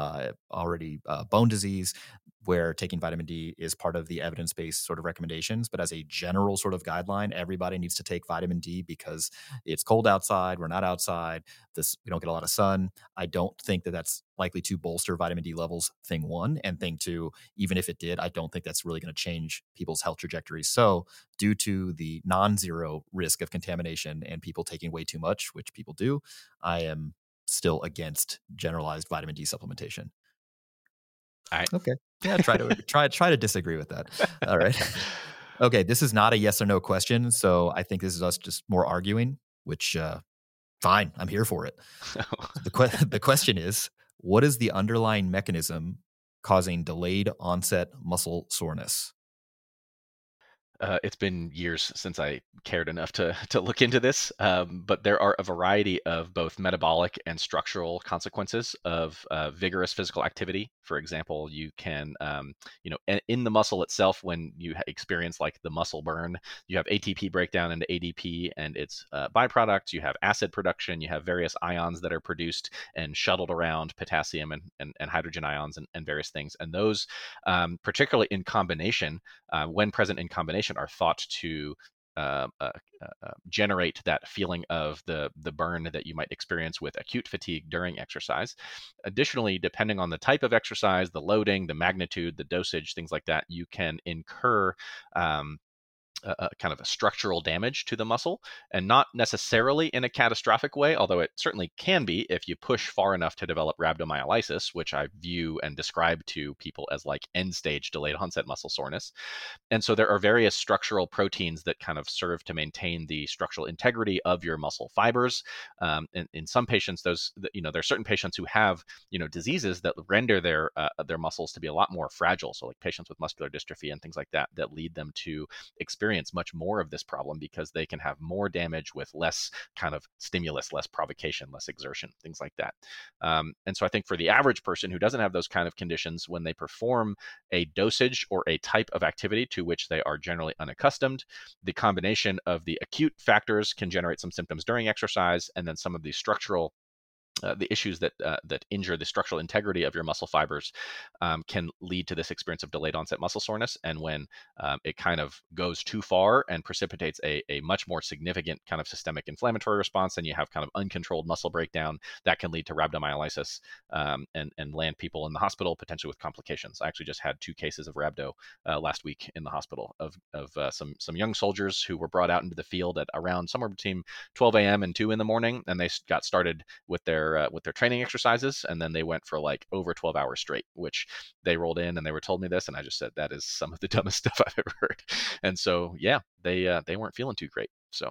bone disease, where taking vitamin D is part of the evidence-based sort of recommendations. But as a general sort of guideline, everybody needs to take vitamin D because it's cold outside. We're not outside. We don't get a lot of sun. I don't think that that's likely to bolster vitamin D levels, thing one. And thing two, even if it did, I don't think that's really going to change people's health trajectories. So due to the non-zero risk of contamination and people taking way too much, which people do, I am still against generalized vitamin D supplementation. All right. Okay. Yeah, try to disagree with that. All right. Okay, this is not a yes or no question, so I think this is us just more arguing, which fine, I'm here for it. The question is, what is the underlying mechanism causing delayed onset muscle soreness? It's been years since I cared enough to look into this, but there are a variety of both metabolic and structural consequences of vigorous physical activity. For example, you can, in the muscle itself, when you experience like the muscle burn, you have ATP breakdown into ADP and its byproducts. You have acid production. You have various ions that are produced and shuttled around, potassium and hydrogen ions and various things. And those, particularly in combination, when present in combination, are thought to generate that feeling of the burn that you might experience with acute fatigue during exercise. Additionally, depending on the type of exercise, the loading, the magnitude, the dosage, things like that, you can incur kind of a structural damage to the muscle, and not necessarily in a catastrophic way, although it certainly can be if you push far enough to develop rhabdomyolysis, which I view and describe to people as like end-stage delayed onset muscle soreness. And so there are various structural proteins that kind of serve to maintain the structural integrity of your muscle fibers. In some patients, there are certain patients who have diseases that render their muscles to be a lot more fragile. So like patients with muscular dystrophy and things like that lead them to experience much more of this problem because they can have more damage with less kind of stimulus, less provocation, less exertion, things like that. And so I think for the average person who doesn't have those kind of conditions, when they perform a dosage or a type of activity to which they are generally unaccustomed, the combination of the acute factors can generate some symptoms during exercise, and then some of the structural the issues that injure the structural integrity of your muscle fibers can lead to this experience of delayed onset muscle soreness. And when it kind of goes too far and precipitates a much more significant kind of systemic inflammatory response, and you have kind of uncontrolled muscle breakdown, that can lead to rhabdomyolysis and land people in the hospital, potentially with complications. I actually just had 2 cases of rhabdo last week in the hospital of some young soldiers who were brought out into the field at around somewhere between 12 a.m. and 2 in the morning, and they got started with their training exercises, and then they went for like over 12 hours straight, which they rolled in and they were told me this, and I just said, that is some of the dumbest stuff I've ever heard. And so yeah, they weren't feeling too great. So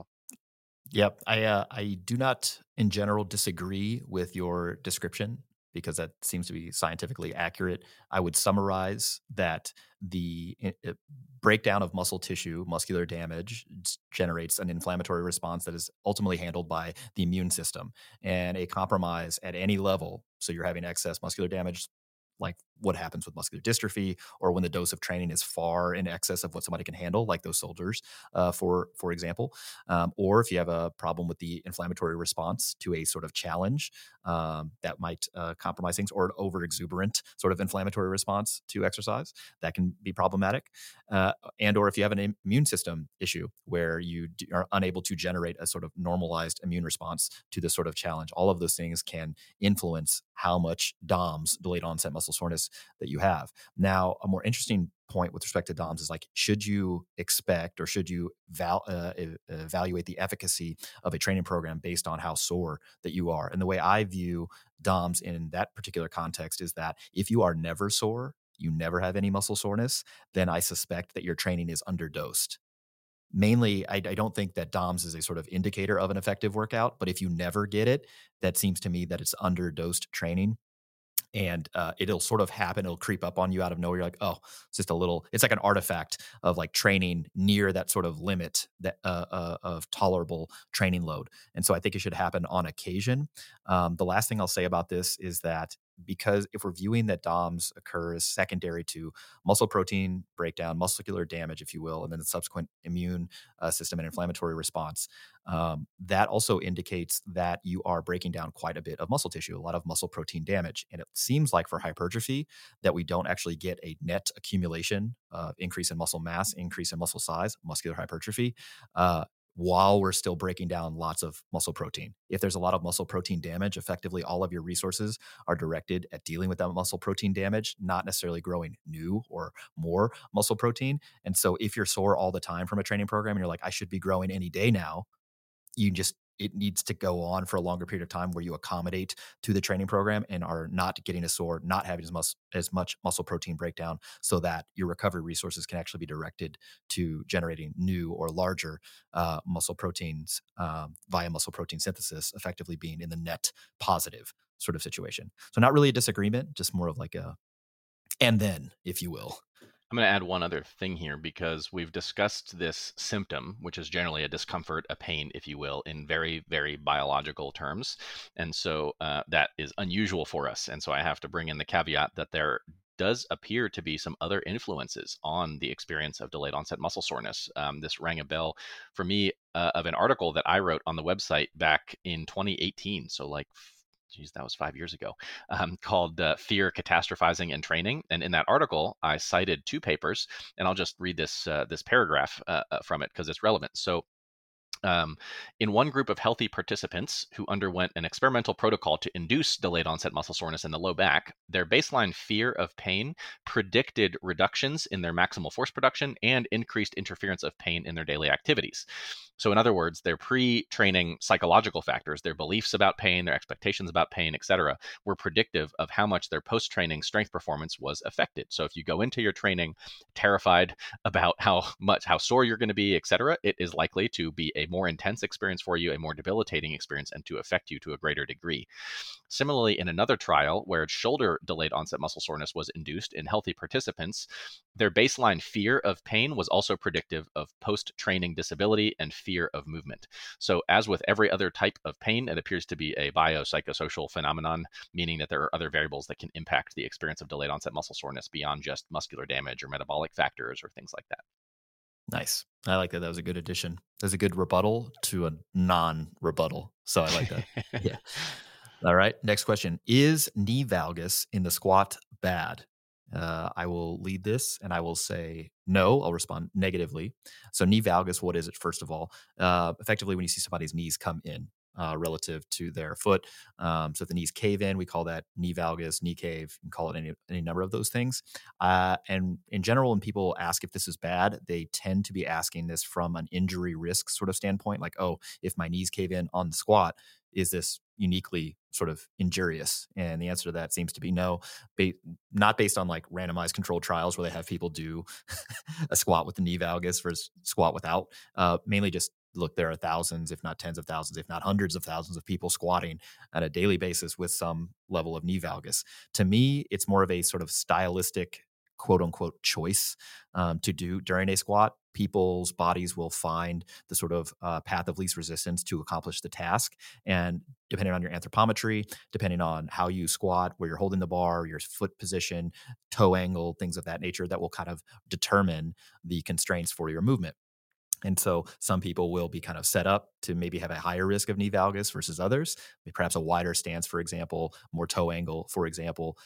yep, I do not in general disagree with your description, because that seems to be scientifically accurate. I would summarize that the breakdown of muscle tissue, muscular damage, generates an inflammatory response that is ultimately handled by the immune system. And a compromise at any level, so you're having excess muscular damage, like what happens with muscular dystrophy, or when the dose of training is far in excess of what somebody can handle, like those soldiers, for example, or if you have a problem with the inflammatory response to a sort of challenge that might compromise things, or an over-exuberant sort of inflammatory response to exercise, that can be problematic. And or if you have an immune system issue where you are unable to generate a sort of normalized immune response to this sort of challenge, all of those things can influence how much DOMS, delayed onset muscle soreness, that you have. Now, a more interesting point with respect to DOMS is like, should you expect or should you evaluate the efficacy of a training program based on how sore that you are? And the way I view DOMS in that particular context is that if you are never sore, you never have any muscle soreness, then I suspect that your training is underdosed. Mainly, I don't think that DOMS is a sort of indicator of an effective workout, but if you never get it, that seems to me that it's underdosed training. And it'll sort of happen. It'll creep up on you out of nowhere. You're like, oh, it's like an artifact of like training near that sort of limit that of tolerable training load. And so I think it should happen on occasion. The last thing I'll say about this is that because if we're viewing that DOMS occur as secondary to muscle protein breakdown, muscular damage, if you will, and then the subsequent immune system and inflammatory response, that also indicates that you are breaking down quite a bit of muscle tissue, a lot of muscle protein damage. And it seems like for hypertrophy that we don't actually get a net accumulation of increase in muscle mass, increase in muscle size, muscular hypertrophy, while we're still breaking down lots of muscle protein. If there's a lot of muscle protein damage, effectively all of your resources are directed at dealing with that muscle protein damage, not necessarily growing new or more muscle protein. And so if you're sore all the time from a training program and you're like, I should be growing any day now, it needs to go on for a longer period of time where you accommodate to the training program and are not getting as sore, not having as much muscle protein breakdown, so that your recovery resources can actually be directed to generating new or larger muscle proteins via muscle protein synthesis, effectively being in the net positive sort of situation. So not really a disagreement, just more of like a, and then, if you will. I'm going to add one other thing here, because we've discussed this symptom, which is generally a discomfort, a pain, if you will, in very, very biological terms. And so that is unusual for us. And so I have to bring in the caveat that there does appear to be some other influences on the experience of delayed onset muscle soreness. This rang a bell for me of an article that I wrote on the website back in 2018. So like, geez, that was 5 years ago, called Fear, Catastrophizing, and Training. And in that article, I cited 2 papers, and I'll just read this paragraph from it because it's relevant. So in one group of healthy participants who underwent an experimental protocol to induce delayed onset muscle soreness in the low back, their baseline fear of pain predicted reductions in their maximal force production and increased interference of pain in their daily activities. So in other words, their pre-training psychological factors, their beliefs about pain, their expectations about pain, et cetera, were predictive of how much their post-training strength performance was affected. So if you go into your training terrified about how sore you're going to be, et cetera, it is likely to be a more intense experience for you, a more debilitating experience, and to affect you to a greater degree. Similarly, in another trial where shoulder delayed onset muscle soreness was induced in healthy participants, their baseline fear of pain was also predictive of post-training disability and fear of movement. So as with every other type of pain, it appears to be a biopsychosocial phenomenon, meaning that there are other variables that can impact the experience of delayed onset muscle soreness beyond just muscular damage or metabolic factors or things like that. Nice. I like that. That was a good addition. That's a good rebuttal to a non-rebuttal. So I like that. Yeah. All right. Next question. Is knee valgus in the squat bad? I will lead this and I will say no. I'll respond negatively. So knee valgus, what is it? First of all, effectively when you see somebody's knees come in relative to their foot. So if the knees cave in, we call that knee valgus, knee cave. You can call it any number of those things. And in general, when people ask if this is bad, they tend to be asking this from an injury risk sort of standpoint. Like, oh, if my knees cave in on the squat, is this uniquely sort of injurious? And the answer to that seems to be no, not based on like randomized controlled trials where they have people do a squat with the knee valgus versus squat without. Mainly just look, there are thousands, if not tens of thousands, if not hundreds of thousands of people squatting on a daily basis with some level of knee valgus. To me, it's more of a sort of stylistic, quote unquote, choice to do during a squat. People's bodies will find the sort of path of least resistance to accomplish the task. And depending on your anthropometry, depending on how you squat, where you're holding the bar, your foot position, toe angle, things of that nature, that will kind of determine the constraints for your movement. And so some people will be kind of set up to maybe have a higher risk of knee valgus versus others, perhaps a wider stance, for example, more toe angle, for example,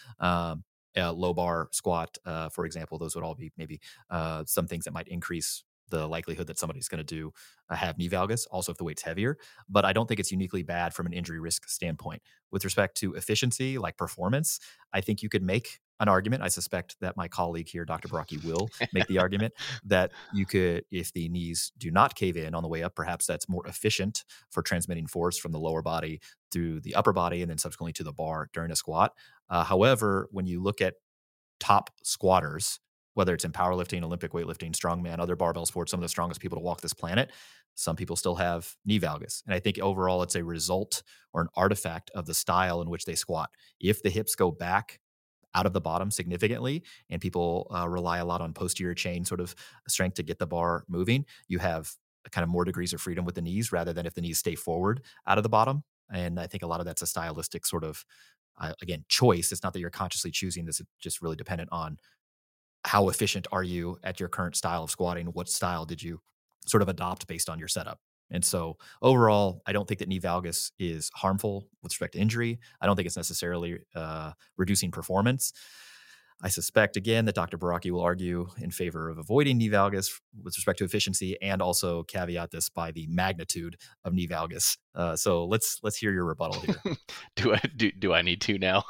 low bar squat, for example. Those would all be maybe some things that might increase the likelihood that somebody's going to have knee valgus, also if the weight's heavier. But I don't think it's uniquely bad from an injury risk standpoint. With respect to efficiency, like performance, I think you could make an argument. I suspect that my colleague here, Dr. Baraki, will make the argument that you could, if the knees do not cave in on the way up, perhaps that's more efficient for transmitting force from the lower body through the upper body and then subsequently to the bar during a squat. However, when you look at top squatters, whether it's in powerlifting, Olympic weightlifting, strongman, other barbell sports, some of the strongest people to walk this planet, some people still have knee valgus. And I think overall it's a result or an artifact of the style in which they squat. If the hips go back out of the bottom significantly and people rely a lot on posterior chain sort of strength to get the bar moving, you have kind of more degrees of freedom with the knees rather than if the knees stay forward out of the bottom. And I think a lot of that's a stylistic sort of again, choice. It's not that you're consciously choosing this. It's just really dependent on how efficient are you at your current style of squatting? What style did you sort of adopt based on your setup? And so overall, I don't think that knee valgus is harmful with respect to injury. I don't think it's necessarily reducing performance. I suspect, again, that Dr. Baraki will argue in favor of avoiding knee valgus with respect to efficiency, and also caveat this by the magnitude of knee valgus. So let's hear your rebuttal here. Do I need to now?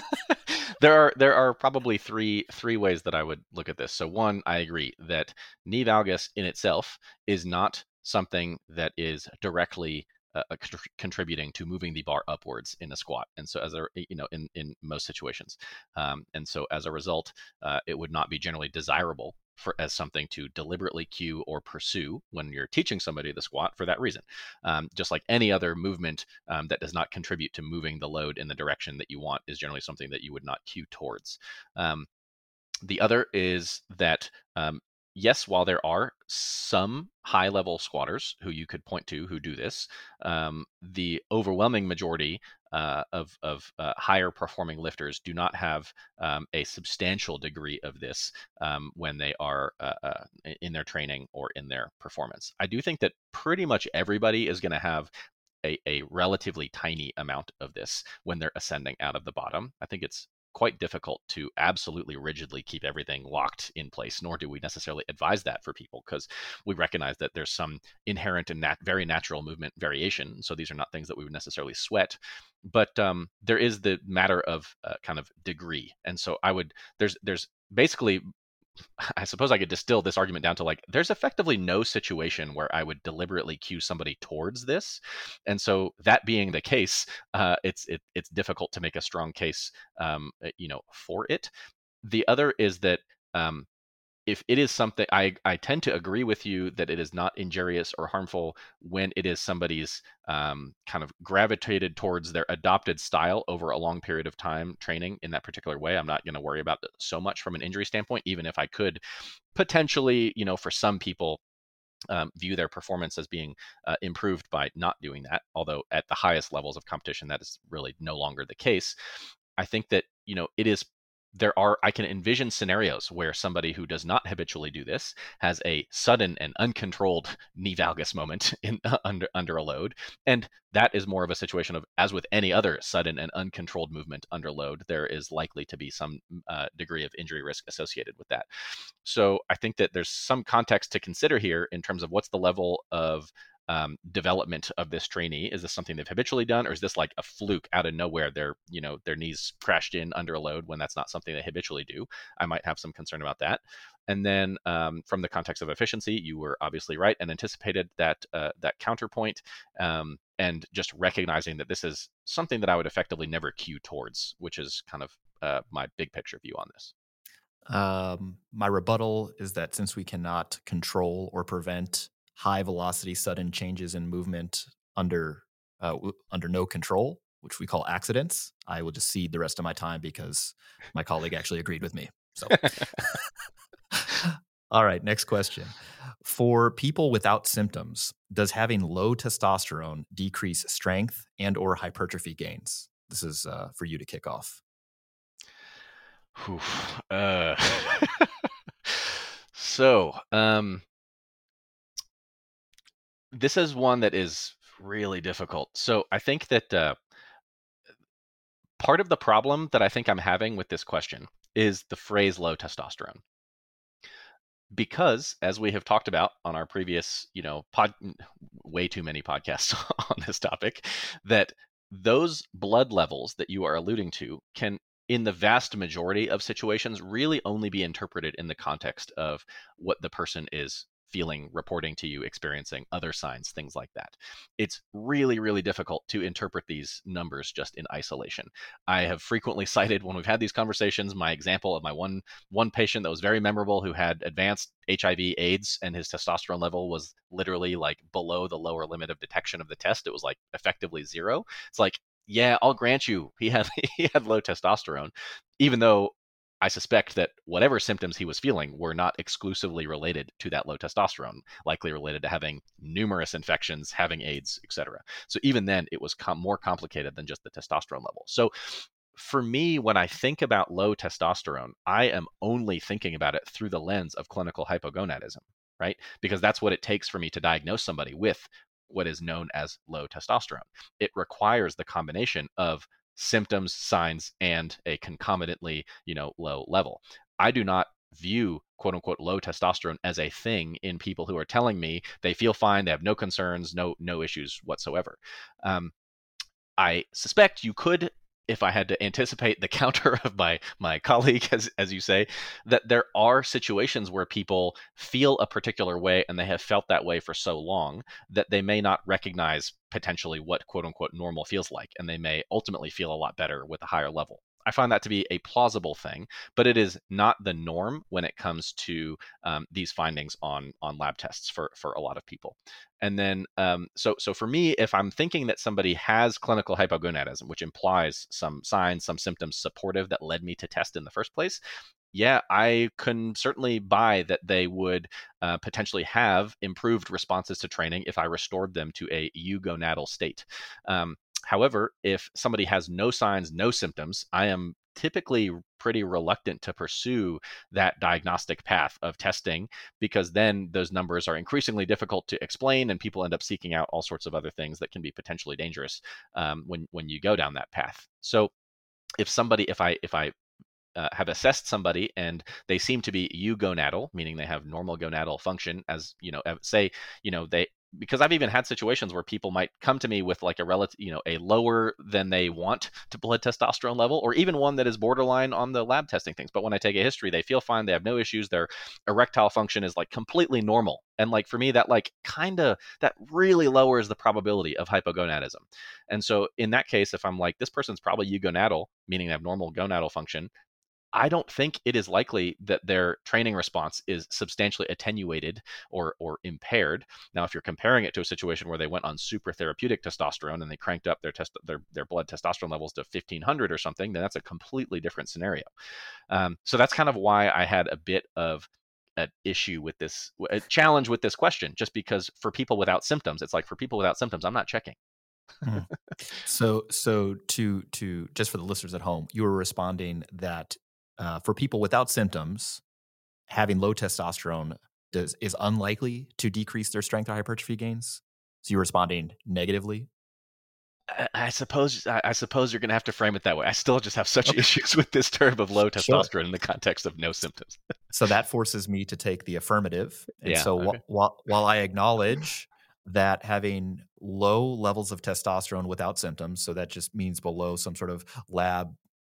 There are probably three ways that I would look at this. So one, I agree that knee valgus in itself is not something that is directly contributing to moving the bar upwards in a squat, and so in most situations, and so as a result, it would not be generally desirable as something to deliberately cue or pursue when you're teaching somebody the squat for that reason. Just like any other movement that does not contribute to moving the load in the direction that you want is generally something that you would not cue towards. The other is that yes, while there are some high-level squatters who you could point to who do this, the overwhelming majority of higher performing lifters do not have a substantial degree of this when they are in their training or in their performance. I do think that pretty much everybody is going to have a relatively tiny amount of this when they're ascending out of the bottom. I think it's quite difficult to absolutely rigidly keep everything locked in place, nor do we necessarily advise that for people, because we recognize that there's some inherent and very natural movement variation. So these are not things that we would necessarily sweat, but there is the matter of kind of degree. And so there's basically, I suppose I could distill this argument down to like, there's effectively no situation where I would deliberately cue somebody towards this. And so that being the case, it's difficult to make a strong case, for it. The other is that if it is something, I tend to agree with you that it is not injurious or harmful when it is somebody's kind of gravitated towards their adopted style over a long period of time training in that particular way. I'm not going to worry about it so much from an injury standpoint, even if I could potentially, for some people, view their performance as being improved by not doing that. Although at the highest levels of competition, that is really no longer the case. I think that, I can envision scenarios where somebody who does not habitually do this has a sudden and uncontrolled knee valgus moment under a load. And that is more of a situation of, as with any other sudden and uncontrolled movement under load, there is likely to be some degree of injury risk associated with that. So I think that there's some context to consider here in terms of what's the level of development of this trainee. Is this something they've habitually done, or is this like a fluke out of nowhere? Their knees crashed in under a load when that's not something they habitually do. I might have some concern about that. And then from the context of efficiency, you were obviously right and anticipated that counterpoint, and just recognizing that this is something that I would effectively never cue towards, which is kind of my big picture view on this. My rebuttal is that since we cannot control or prevent high velocity sudden changes in movement under no control, which we call accidents, I will just cede the rest of my time because my colleague actually agreed with me. So, all right, next question. For people without symptoms, does having low testosterone decrease strength and or hypertrophy gains? This is for you to kick off. So, this is one that is really difficult. So I think that part of the problem that I think I'm having with this question is the phrase low testosterone. Because, as we have talked about on our previous, way too many podcasts on this topic, that those blood levels that you are alluding to can, in the vast majority of situations, really only be interpreted in the context of what the person is feeling, reporting to you, experiencing, other signs, things like that. It's really, really difficult to interpret these numbers just in isolation. I have frequently cited, when we've had these conversations, my example of my one patient that was very memorable who had advanced HIV/AIDS, and his testosterone level was literally like below the lower limit of detection of the test. It was like effectively 0. It's like, yeah, I'll grant you he had low testosterone, even though I suspect that whatever symptoms he was feeling were not exclusively related to that low testosterone, likely related to having numerous infections, having AIDS, etc. So even then, it was more complicated than just the testosterone level. So for me, when I think about low testosterone, I am only thinking about it through the lens of clinical hypogonadism, right? Because that's what it takes for me to diagnose somebody with what is known as low testosterone. It requires the combination of symptoms, signs, and a concomitantly, low level. I do not view quote unquote low testosterone as a thing in people who are telling me they feel fine, they have no concerns, no issues whatsoever. I suspect you could, if I had to anticipate the counter of my colleague, as you say, that there are situations where people feel a particular way and they have felt that way for so long that they may not recognize potentially what quote unquote normal feels like, and they may ultimately feel a lot better with a higher level. I find that to be a plausible thing, but it is not the norm when it comes to these findings on lab tests for a lot of people. And then, so for me, if I'm thinking that somebody has clinical hypogonadism, which implies some signs, some symptoms supportive that led me to test in the first place, yeah, I can certainly buy that they would potentially have improved responses to training if I restored them to a eugonadal state. However, if somebody has no signs, no symptoms, I am typically pretty reluctant to pursue that diagnostic path of testing, because then those numbers are increasingly difficult to explain and people end up seeking out all sorts of other things that can be potentially dangerous when you go down that path. So if I have assessed somebody and they seem to be eugonadal, meaning they have normal gonadal function, as they, because I've even had situations where people might come to me with like a relative, a lower than they want to blood testosterone level, or even one that is borderline on the lab testing things. But when I take a history, they feel fine. They have no issues. Their erectile function is like completely normal. And like for me, that that really lowers the probability of hypogonadism. And so in that case, if I'm like, this person's probably eugonadal, meaning they have normal gonadal function, I don't think it is likely that their training response is substantially attenuated or impaired. Now, if you're comparing it to a situation where they went on super therapeutic testosterone and they cranked up their blood testosterone levels to 1500 or something, then that's a completely different scenario. So that's kind of why I had a bit of an issue with this, a challenge with this question, just because for people without symptoms, it's like, for people without symptoms, I'm not checking. So to just for the listeners at home, you were responding that for people without symptoms, having low testosterone is unlikely to decrease their strength or hypertrophy gains. So you're responding negatively. I suppose you're going to have to frame it that way. I still just have such issues with this term of low testosterone in the context of no symptoms. So that forces me to take the affirmative. And okay. While I acknowledge that having low levels of testosterone without symptoms, so that just means below some sort of lab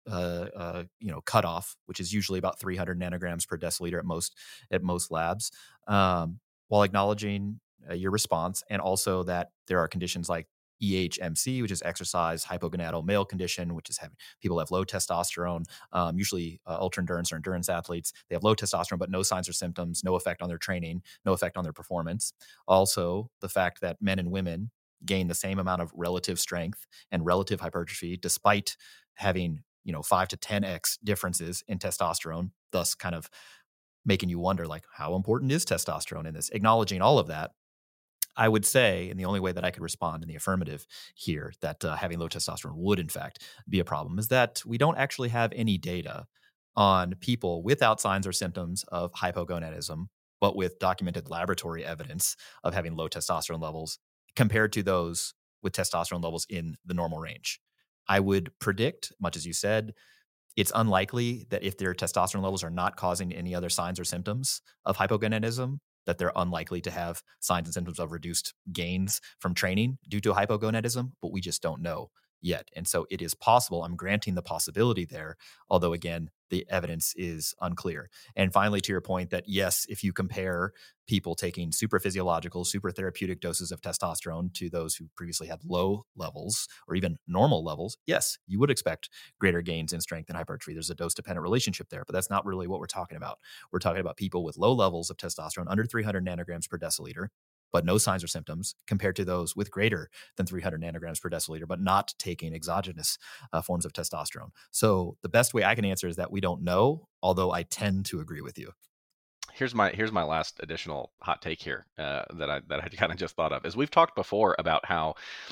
cutoff, which is usually about 300 nanograms per deciliter at most labs, while acknowledging your response, and also that there are conditions like EHMC, which is exercise hypogonadal male condition, which is having people have low testosterone, usually ultra endurance or endurance athletes. They have low testosterone, but no signs or symptoms, no effect on their training, no effect on their performance. Also, the fact that men and women gain the same amount of relative strength and relative hypertrophy despite having 5 to 10x differences in testosterone, thus kind of making you wonder, like, how important is testosterone in this? Acknowledging all of that, I would say, and the only way that I could respond in the affirmative here, that having low testosterone would in fact be a problem, is that we don't actually have any data on people without signs or symptoms of hypogonadism, but with documented laboratory evidence of having low testosterone levels compared to those with testosterone levels in the normal range. I would predict, much as you said, it's unlikely that if their testosterone levels are not causing any other signs or symptoms of hypogonadism, that they're unlikely to have signs and symptoms of reduced gains from training due to hypogonadism, but we just don't know yet. And so it is possible. I'm granting the possibility there, although again, the evidence is unclear. And finally, to your point that yes, if you compare people taking super physiological, super therapeutic doses of testosterone to those who previously had low levels or even normal levels, yes, you would expect greater gains in strength and hypertrophy. There's a dose-dependent relationship there, but that's not really what we're talking about. We're talking about people with low levels of testosterone, under 300 nanograms per deciliter, but no signs or symptoms, compared to those with greater than 300 nanograms per deciliter, but not taking exogenous forms of testosterone. So the best way I can answer is that we don't know, although I tend to agree with you. Here's my last additional hot take here that I kind of just thought of. Is we've talked before about how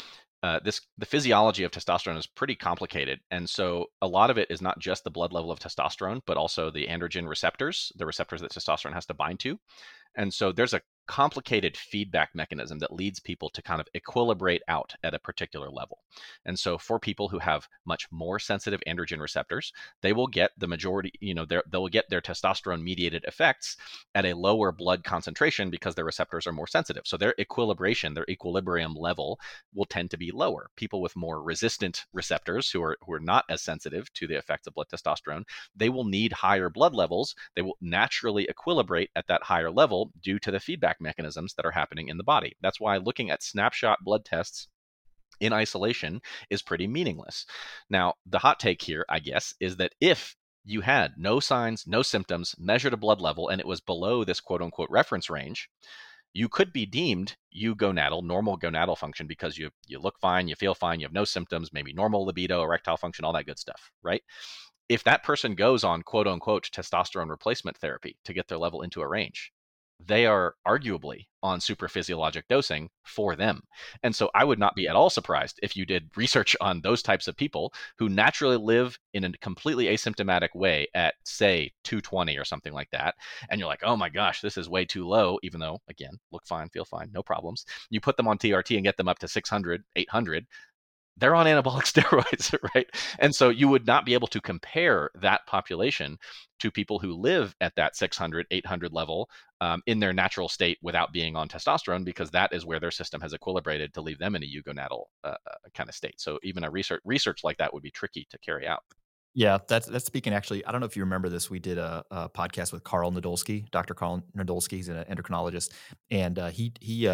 the physiology of testosterone is pretty complicated, and so a lot of it is not just the blood level of testosterone, but also the androgen receptors, the receptors that testosterone has to bind to. And so there's a complicated feedback mechanism that leads people to kind of equilibrate out at a particular level. And so for people who have much more sensitive androgen receptors, they will get the majority, they will get their testosterone mediated effects at a lower blood concentration because their receptors are more sensitive. So their equilibrium level will tend to be lower. People with more resistant receptors who are not as sensitive to the effects of blood testosterone, they will need higher blood levels. They will naturally equilibrate at that higher level due to the feedback mechanisms that are happening in the body. That's why looking at snapshot blood tests in isolation is pretty meaningless. Now, the hot take here, I guess, is that if you had no signs, no symptoms, measured a blood level, and it was below this quote unquote reference range, you could be deemed eugonadal, normal gonadal function, because you look fine, you feel fine, you have no symptoms, maybe normal libido, erectile function, all that good stuff, right? If that person goes on quote unquote testosterone replacement therapy to get their level into a range, they are arguably on super physiologic dosing for them. And so I would not be at all surprised if you did research on those types of people who naturally live in a completely asymptomatic way at, say, 220 or something like that. And you're like, oh my gosh, this is way too low, even though, again, look fine, feel fine, no problems. You put them on TRT and get them up to 600, 800. They're on anabolic steroids, right? And so you would not be able to compare that population to people who live at that 600, 800 level in their natural state without being on testosterone, because that is where their system has equilibrated to leave them in a eugonadal kind of state. So even a research like that would be tricky to carry out. Yeah, that's speaking. Actually, I don't know if you remember this. We did a podcast with Carl Nadolsky, Dr. Carl Nadolsky. He's an endocrinologist, and he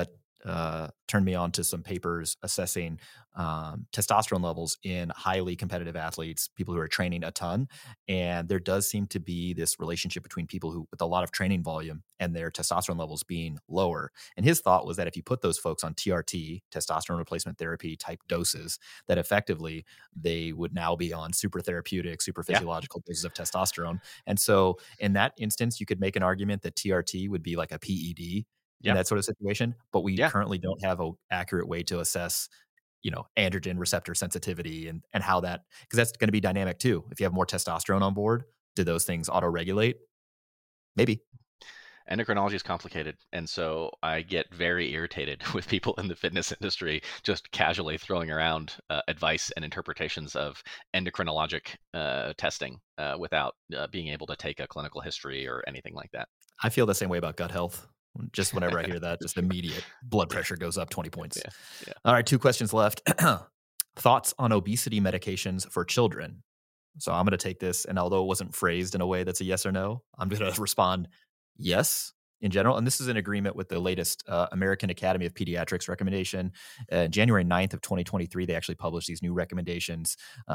turned me on to some papers assessing testosterone levels in highly competitive athletes, people who are training a ton. And there does seem to be this relationship between people who with a lot of training volume and their testosterone levels being lower. And his thought was that if you put those folks on TRT, testosterone replacement therapy type doses, that effectively they would now be on super therapeutic, super physiological doses of testosterone. And so in that instance, you could make an argument that TRT would be like a PED in that sort of situation, but we currently don't have an accurate way to assess, androgen receptor sensitivity and how that, because that's going to be dynamic too. If you have more testosterone on board, do those things auto-regulate? Maybe. Endocrinology is complicated, and so I get very irritated with people in the fitness industry just casually throwing around advice and interpretations of endocrinologic testing without being able to take a clinical history or anything like that. I feel the same way about gut health. Just whenever I hear that, just immediate blood pressure goes up 20 points. Yeah. All right, 2 questions left. Thoughts on obesity medications for children? So I'm going to take this, and although it wasn't phrased in a way that's a yes or no, I'm going to respond yes in general. And this is in agreement with the latest American Academy of Pediatrics recommendation. January 9th of 2023, they actually published these new recommendations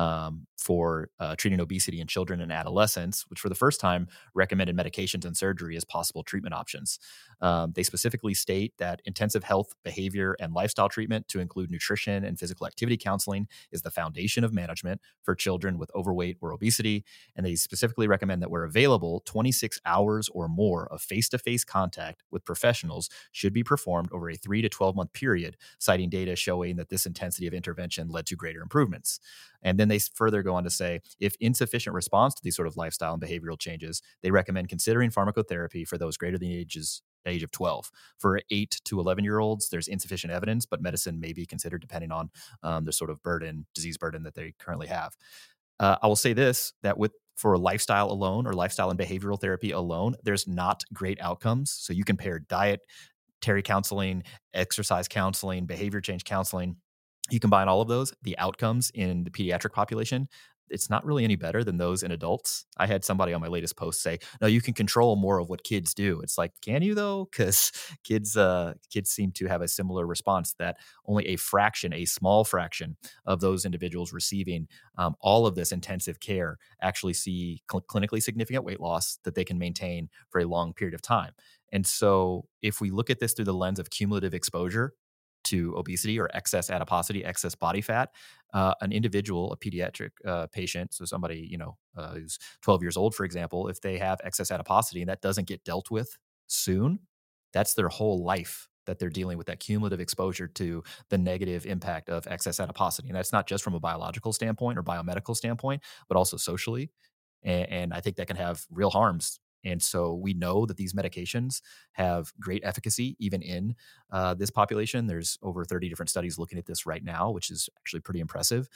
for treating obesity in children and adolescents, which for the first time recommended medications and surgery as possible treatment options. They specifically state that intensive health, behavior, and lifestyle treatment to include nutrition and physical activity counseling is the foundation of management for children with overweight or obesity. And they specifically recommend that where available, 26 hours or more of face-to-face contact with professionals should be performed over a 3 to 12 month period, citing data showing that this intensity of intervention led to greater improvements. And then they further go on to say, if insufficient response to these sort of lifestyle and behavioral changes, they recommend considering pharmacotherapy for those greater than the age of 12. For 8 to 11-year-olds, there's insufficient evidence, but medicine may be considered depending on the sort of disease burden that they currently have. I will say this, that for lifestyle alone or lifestyle and behavioral therapy alone, there's not great outcomes. So you can pair dietary counseling, exercise counseling, behavior change counseling. You combine all of those, the outcomes in the pediatric population, it's not really any better than those in adults. I had somebody on my latest post say, no, you can control more of what kids do. It's like, can you though? Because kids seem to have a similar response that only a small fraction of those individuals receiving all of this intensive care actually see clinically significant weight loss that they can maintain for a long period of time. And so if we look at this through the lens of cumulative exposure to obesity or excess adiposity, excess body fat, an individual, a pediatric patient, so somebody who's 12 years old, for example, if they have excess adiposity and that doesn't get dealt with soon, that's their whole life that they're dealing with that cumulative exposure to the negative impact of excess adiposity. And that's not just from a biological standpoint or biomedical standpoint, but also socially. And I think that can have real harms. And so we know that these medications have great efficacy even in this population. There's over 30 different studies looking at this right now, which is actually pretty impressive.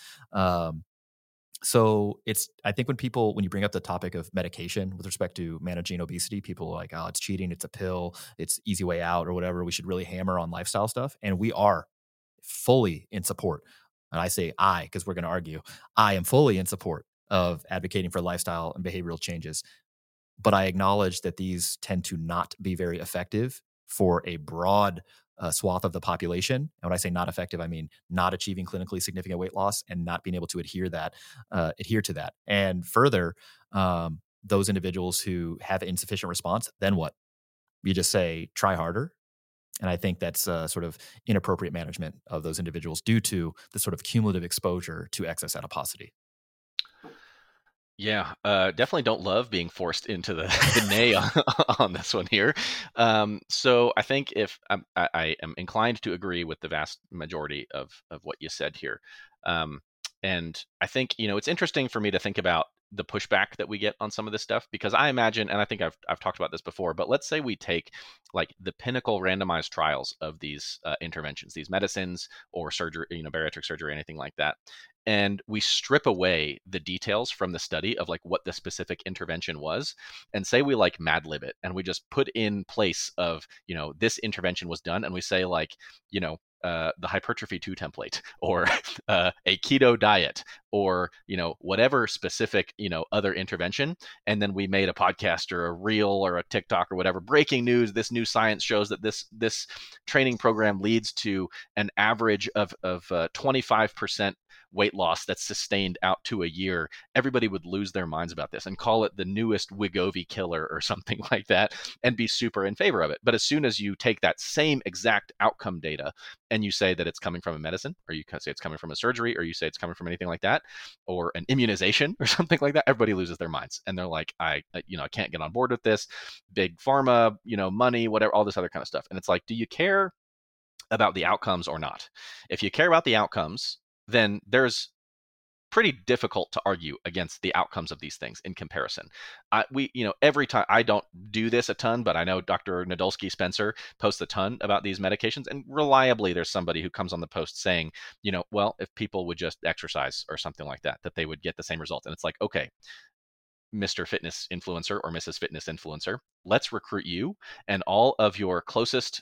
So I think when you bring up the topic of medication with respect to managing obesity, people are like, oh, it's cheating, it's a pill, it's easy way out or whatever. We should really hammer on lifestyle stuff. And we are fully in support. And I say because we're going to argue, I am fully in support of advocating for lifestyle and behavioral changes. But I acknowledge that these tend to not be very effective for a broad swath of the population. And when I say not effective, I mean not achieving clinically significant weight loss and not being able to adhere to that. And further, those individuals who have insufficient response, then what? You just say, try harder. And I think that's sort of inappropriate management of those individuals due to the sort of cumulative exposure to excess adiposity. Yeah, definitely don't love being forced into the nay on this one here. So I think if I am inclined to agree with the vast majority of what you said here. And I think, it's interesting for me to think about the pushback that we get on some of this stuff, because I imagine, and I think I've talked about this before, but let's say we take like the pinnacle randomized trials of these interventions, these medicines or surgery, bariatric surgery, anything like that. And we strip away the details from the study of like what the specific intervention was, and say we like Mad Lib it, and we just put in place of, this intervention was done, and we say like, the hypertrophy 2 template, or a keto diet, or whatever specific other intervention, and then we made a podcast or a reel or a TikTok or whatever, breaking news, this new science shows that this training program leads to an average of 25% weight loss that's sustained out to a year. Everybody would lose their minds about this and call it the newest Wegovy killer or something like that, and be super in favor of it. But as soon as you take that same exact outcome data and you say that it's coming from a medicine, or you say it's coming from a surgery, or you say it's coming from anything like that, or an immunization or something like that, everybody loses their minds. And they're like, I can't get on board with this. Big pharma, money, whatever, all this other kind of stuff. And it's like, do you care about the outcomes or not? If you care about the outcomes, then there's pretty difficult to argue against the outcomes of these things in comparison. Every time, I don't do this a ton, but I know Dr. Nadolsky Spencer posts a ton about these medications, and reliably there's somebody who comes on the post saying, well, if people would just exercise or something like that, that they would get the same results. And it's like, okay, Mr. Fitness Influencer or Mrs. Fitness Influencer, let's recruit you and all of your closest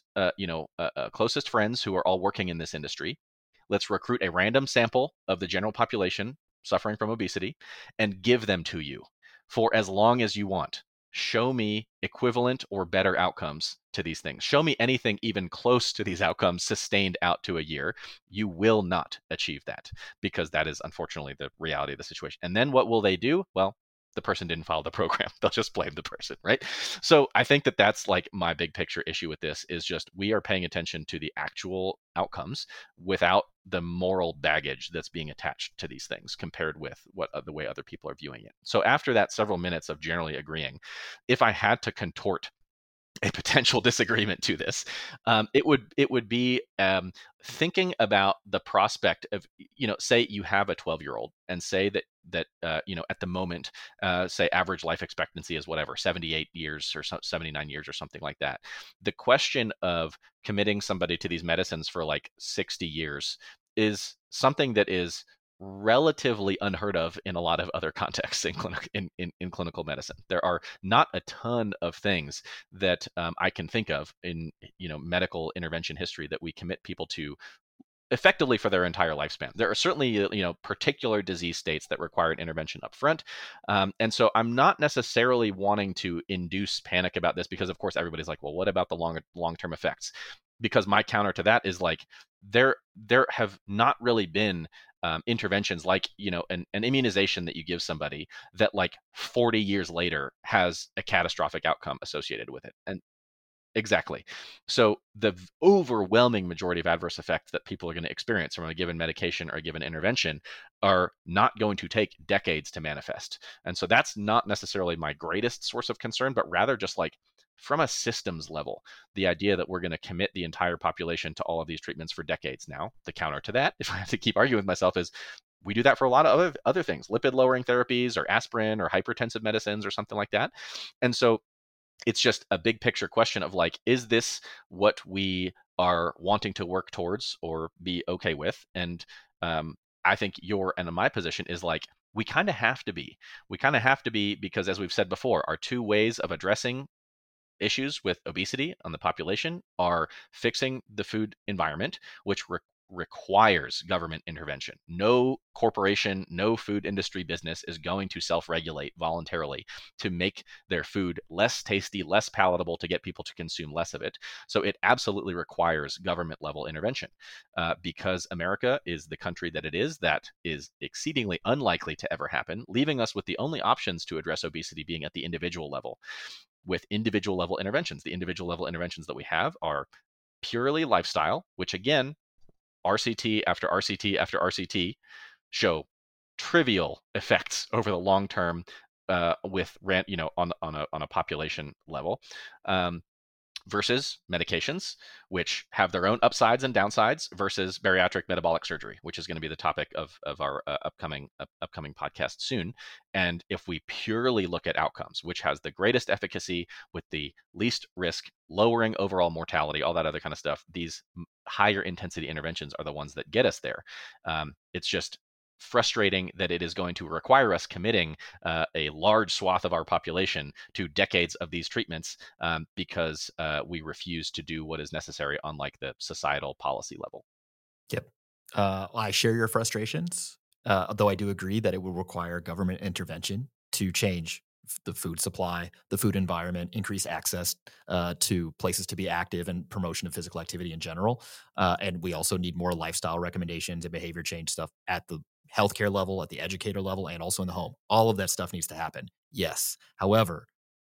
friends who are all working in this industry. Let's recruit a random sample of the general population suffering from obesity and give them to you for as long as you want. Show me equivalent or better outcomes to these things. Show me anything even close to these outcomes sustained out to a year. You will not achieve that, because that is unfortunately the reality of the situation. And then what will they do? Well, the person didn't follow the program. They'll just blame the person, right? So I think that that's like my big picture issue with this, is just we are paying attention to the actual outcomes without the moral baggage that's being attached to these things compared with what the way other people are viewing it. So after that several minutes of generally agreeing, if I had to contort a potential disagreement to this, it would be thinking about the prospect of, say you have a 12-year-old and say that at the moment, say average life expectancy is whatever, 78 years or 79 years or something like that. The question of committing somebody to these medicines for like 60 years is something that is relatively unheard of in a lot of other contexts in clinical medicine. There are not a ton of things that I can think of in medical intervention history that we commit people to effectively for their entire lifespan. There are certainly particular disease states that require an intervention up front, and so I'm not necessarily wanting to induce panic about this, because of course everybody's like, well, what about the long-term effects? Because my counter to that is like, there have not really been interventions like an immunization that you give somebody that like 40 years later has a catastrophic outcome associated with it. And exactly. So the overwhelming majority of adverse effects that people are going to experience from a given medication or a given intervention are not going to take decades to manifest. And so that's not necessarily my greatest source of concern, but rather just like, from a systems level, the idea that we're going to commit the entire population to all of these treatments for decades now, the counter to that, if I have to keep arguing with myself, is we do that for a lot of other things, lipid lowering therapies or aspirin or hypertensive medicines or something like that. And so it's just a big picture question of like, is this what we are wanting to work towards or be okay with? And I think your and my position is like, we kind of have to be. We kind of have to be because, as we've said before, our two ways of addressing issues with obesity on the population are fixing the food environment, which requires government intervention. No corporation, no food industry business is going to self-regulate voluntarily to make their food less tasty, less palatable, to get people to consume less of it. So it absolutely requires government level intervention because America is the country that it is, that is exceedingly unlikely to ever happen, leaving us with the only options to address obesity being at the individual level with individual level interventions. The individual level interventions that we have are purely lifestyle, which again, RCT after RCT after RCT show trivial effects over the long term with on a population level, versus medications, which have their own upsides and downsides, versus bariatric metabolic surgery, which is going to be the topic of our upcoming podcast soon. And if we purely look at outcomes, which has the greatest efficacy with the least risk, lowering overall mortality, all that other kind of stuff, these higher intensity interventions are the ones that get us there. It's just frustrating that it is going to require us committing a large swath of our population to decades of these treatments because we refuse to do what is necessary on like the societal policy level. Yep. I share your frustrations, though I do agree that it will require government intervention to change the food supply, the food environment, increase access to places to be active, and promotion of physical activity in general. And we also need more lifestyle recommendations and behavior change stuff at the healthcare level, at the educator level, and also in the home. All of that stuff needs to happen. Yes. However,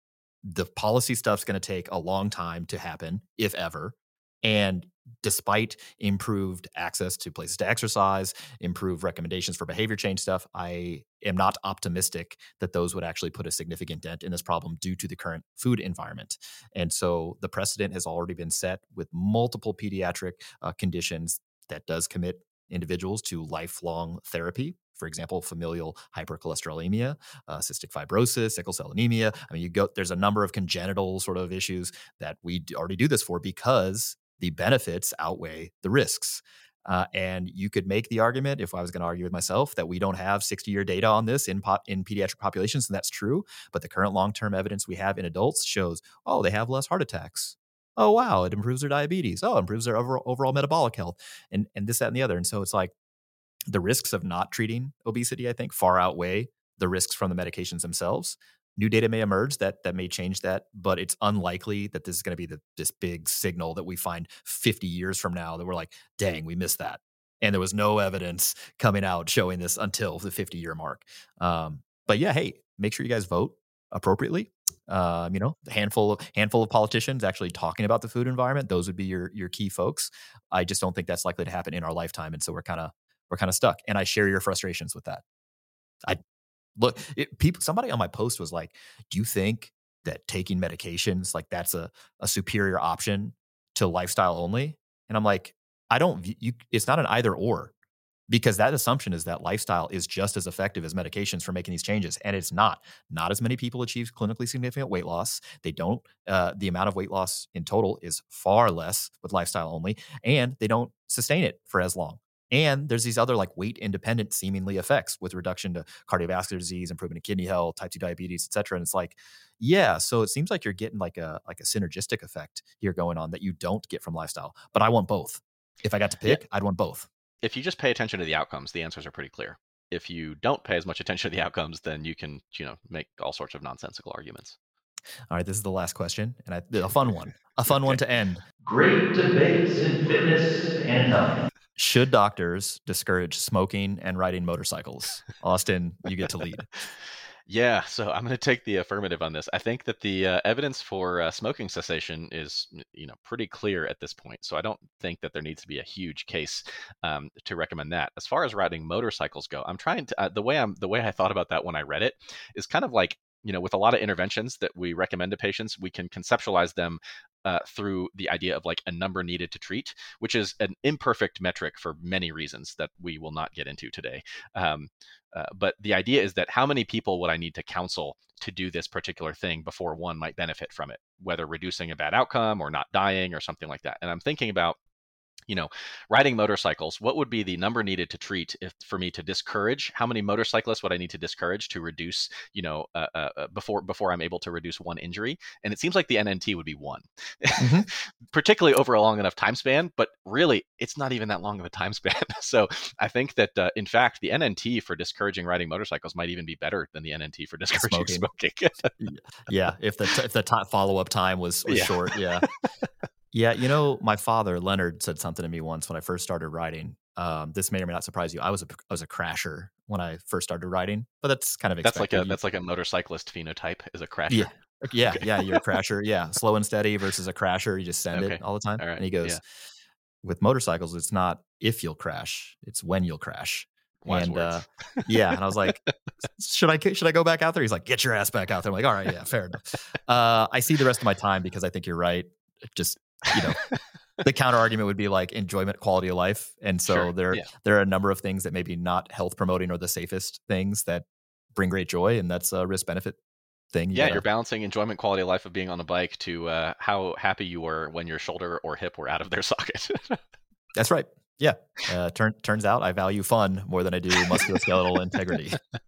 the policy stuff's going to take a long time to happen, if ever. And despite improved access to places to exercise, improved recommendations for behavior change stuff, I am not optimistic that those would actually put a significant dent in this problem due to the current food environment. And so the precedent has already been set with multiple pediatric conditions that does commit individuals to lifelong therapy. For example, familial hypercholesterolemia, cystic fibrosis, sickle cell anemia. I mean, there's a number of congenital sort of issues that we already do this for because the benefits outweigh the risks. And you could make the argument, if I was going to argue with myself, that we don't have 60-year data on this in pediatric populations, and that's true. But the current long-term evidence we have in adults shows, oh, they have less heart attacks. Oh, wow, it improves their diabetes. Oh, it improves their overall metabolic health, and this, that, and the other. And so it's like the risks of not treating obesity, I think, far outweigh the risks from the medications themselves. New data may emerge that may change that, but it's unlikely that this is going to be this big signal that we find 50 years from now that we're like, dang, we missed that. And there was no evidence coming out showing this until the 50-year mark. But yeah, hey, make sure you guys vote appropriately. A handful of politicians actually talking about the food environment. Those would be your key folks. I just don't think that's likely to happen in our lifetime. And so we're kind of stuck. And I share your frustrations with that. Somebody on my post was like, do you think that taking medications, like that's a superior option to lifestyle only? And I'm like, it's not an either or, because that assumption is that lifestyle is just as effective as medications for making these changes. And it's not. Not as many people achieve clinically significant weight loss. They don't. The amount of weight loss in total is far less with lifestyle only, and they don't sustain it for as long. And there's these other like weight independent seemingly effects with reduction to cardiovascular disease, improvement in kidney health, type 2 diabetes, et cetera. And it's like, yeah, so it seems like you're getting like a synergistic effect here going on that you don't get from lifestyle. But I want both. If I got to pick, I'd want both. If you just pay attention to the outcomes, the answers are pretty clear. If you don't pay as much attention to the outcomes, then you can, make all sorts of nonsensical arguments. All right, this is the last question, and a fun one. A fun one to end. Great debates in fitness and health. Should doctors discourage smoking and riding motorcycles? Austin, you get to lead. Yeah, so I'm going to take the affirmative on this. I think that the evidence for smoking cessation is, pretty clear at this point. So I don't think that there needs to be a huge case to recommend that. As far as riding motorcycles go, I'm trying to the way I thought about that when I read it is kind of like with a lot of interventions that we recommend to patients, we can conceptualize them through the idea of like a number needed to treat, which is an imperfect metric for many reasons that we will not get into today. But the idea is that how many people would I need to counsel to do this particular thing before one might benefit from it, whether reducing a bad outcome or not dying or something like that. And I'm thinking about, riding motorcycles. What would be the number needed to treat for me to discourage? How many motorcyclists would I need to discourage to reduce, before I'm able to reduce one injury? And it seems like the NNT would be one, particularly over a long enough time span. But really, it's not even that long of a time span. So I think that, in fact, the NNT for discouraging riding motorcycles might even be better than the NNT for discouraging smoking. Yeah, if the follow-up time was short, yeah. Yeah, my father, Leonard, said something to me once when I first started riding. This may or may not surprise you. I was a crasher when I first started riding, but that's kind of expected. That's like a motorcyclist phenotype, is a crasher. Yeah, you're a crasher. Yeah, slow and steady versus a crasher. You just send it all the time. All right. And he goes, with motorcycles, it's not if you'll crash, it's when you'll crash. Wise words. And I was like, should I go back out there? He's like, get your ass back out there. I'm like, all right, yeah, fair enough. I see the rest of my time because I think you're right. Just the counter argument would be like enjoyment, quality of life. And so there are a number of things that maybe not health promoting or the safest things that bring great joy. And that's a risk benefit thing. You're balancing enjoyment, quality of life of being on a bike to how happy you were when your shoulder or hip were out of their socket. That's right. Yeah. Turns out I value fun more than I do musculoskeletal integrity.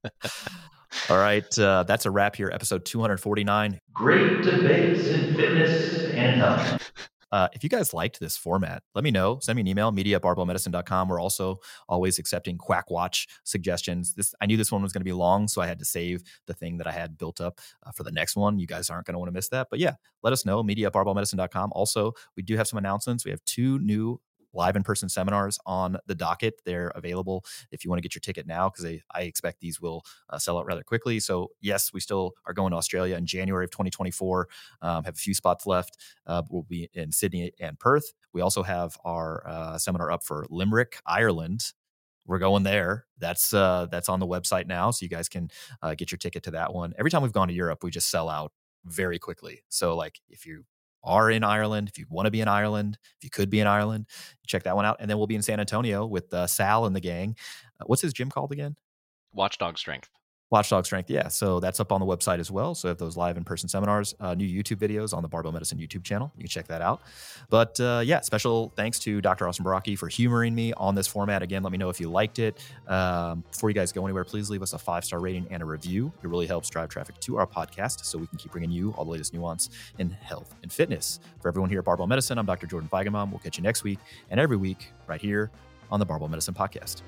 All right. That's a wrap here. Episode 249. Great debates in fitness and health. If you guys liked this format, let me know. Send me an email, media@barbellmedicine.com. We're also always accepting Quack Watch suggestions. I knew this one was going to be long, so I had to save the thing that I had built up for the next one. You guys aren't going to want to miss that. But yeah, let us know, media@barbellmedicine.com. Also, we do have some announcements. We have 2 new live in-person seminars on the docket. They're available if you want to get your ticket now, because I expect these will sell out rather quickly. So yes, we still are going to Australia in January of 2024. Have a few spots left. We'll be in Sydney and Perth. We also have our seminar up for Limerick, Ireland. We're going there. That's on the website now, so you guys can get your ticket to that one. Every time we've gone to Europe, we just sell out very quickly. So like if you are in Ireland, if you want to be in Ireland, if you could be in Ireland, check that one out. And then we'll be in San Antonio with Sal and the gang. What's his gym called again? Watchdog Strength. Watchdog Strength, yeah. So that's up on the website as well. So if those live in-person seminars, new YouTube videos on the Barbell Medicine YouTube channel, you can check that out. But special thanks to Dr. Austin Baraki for humoring me on this format. Again, let me know if you liked it. Before you guys go anywhere, please leave us a 5-star rating and a review. It really helps drive traffic to our podcast so we can keep bringing you all the latest nuance in health and fitness. For everyone here at Barbell Medicine, I'm Dr. Jordan Feigenbaum. We'll catch you next week and every week right here on the Barbell Medicine Podcast.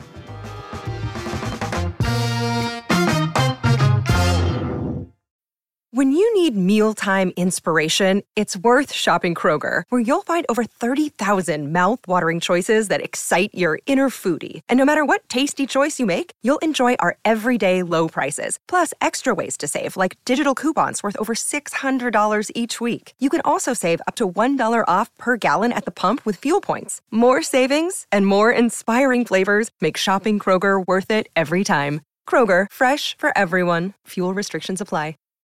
When you need mealtime inspiration, it's worth shopping Kroger, where you'll find over 30,000 mouth-watering choices that excite your inner foodie. And no matter what tasty choice you make, you'll enjoy our everyday low prices, plus extra ways to save, like digital coupons worth over $600 each week. You can also save up to $1 off per gallon at the pump with fuel points. More savings and more inspiring flavors make shopping Kroger worth it every time. Kroger, fresh for everyone. Fuel restrictions apply.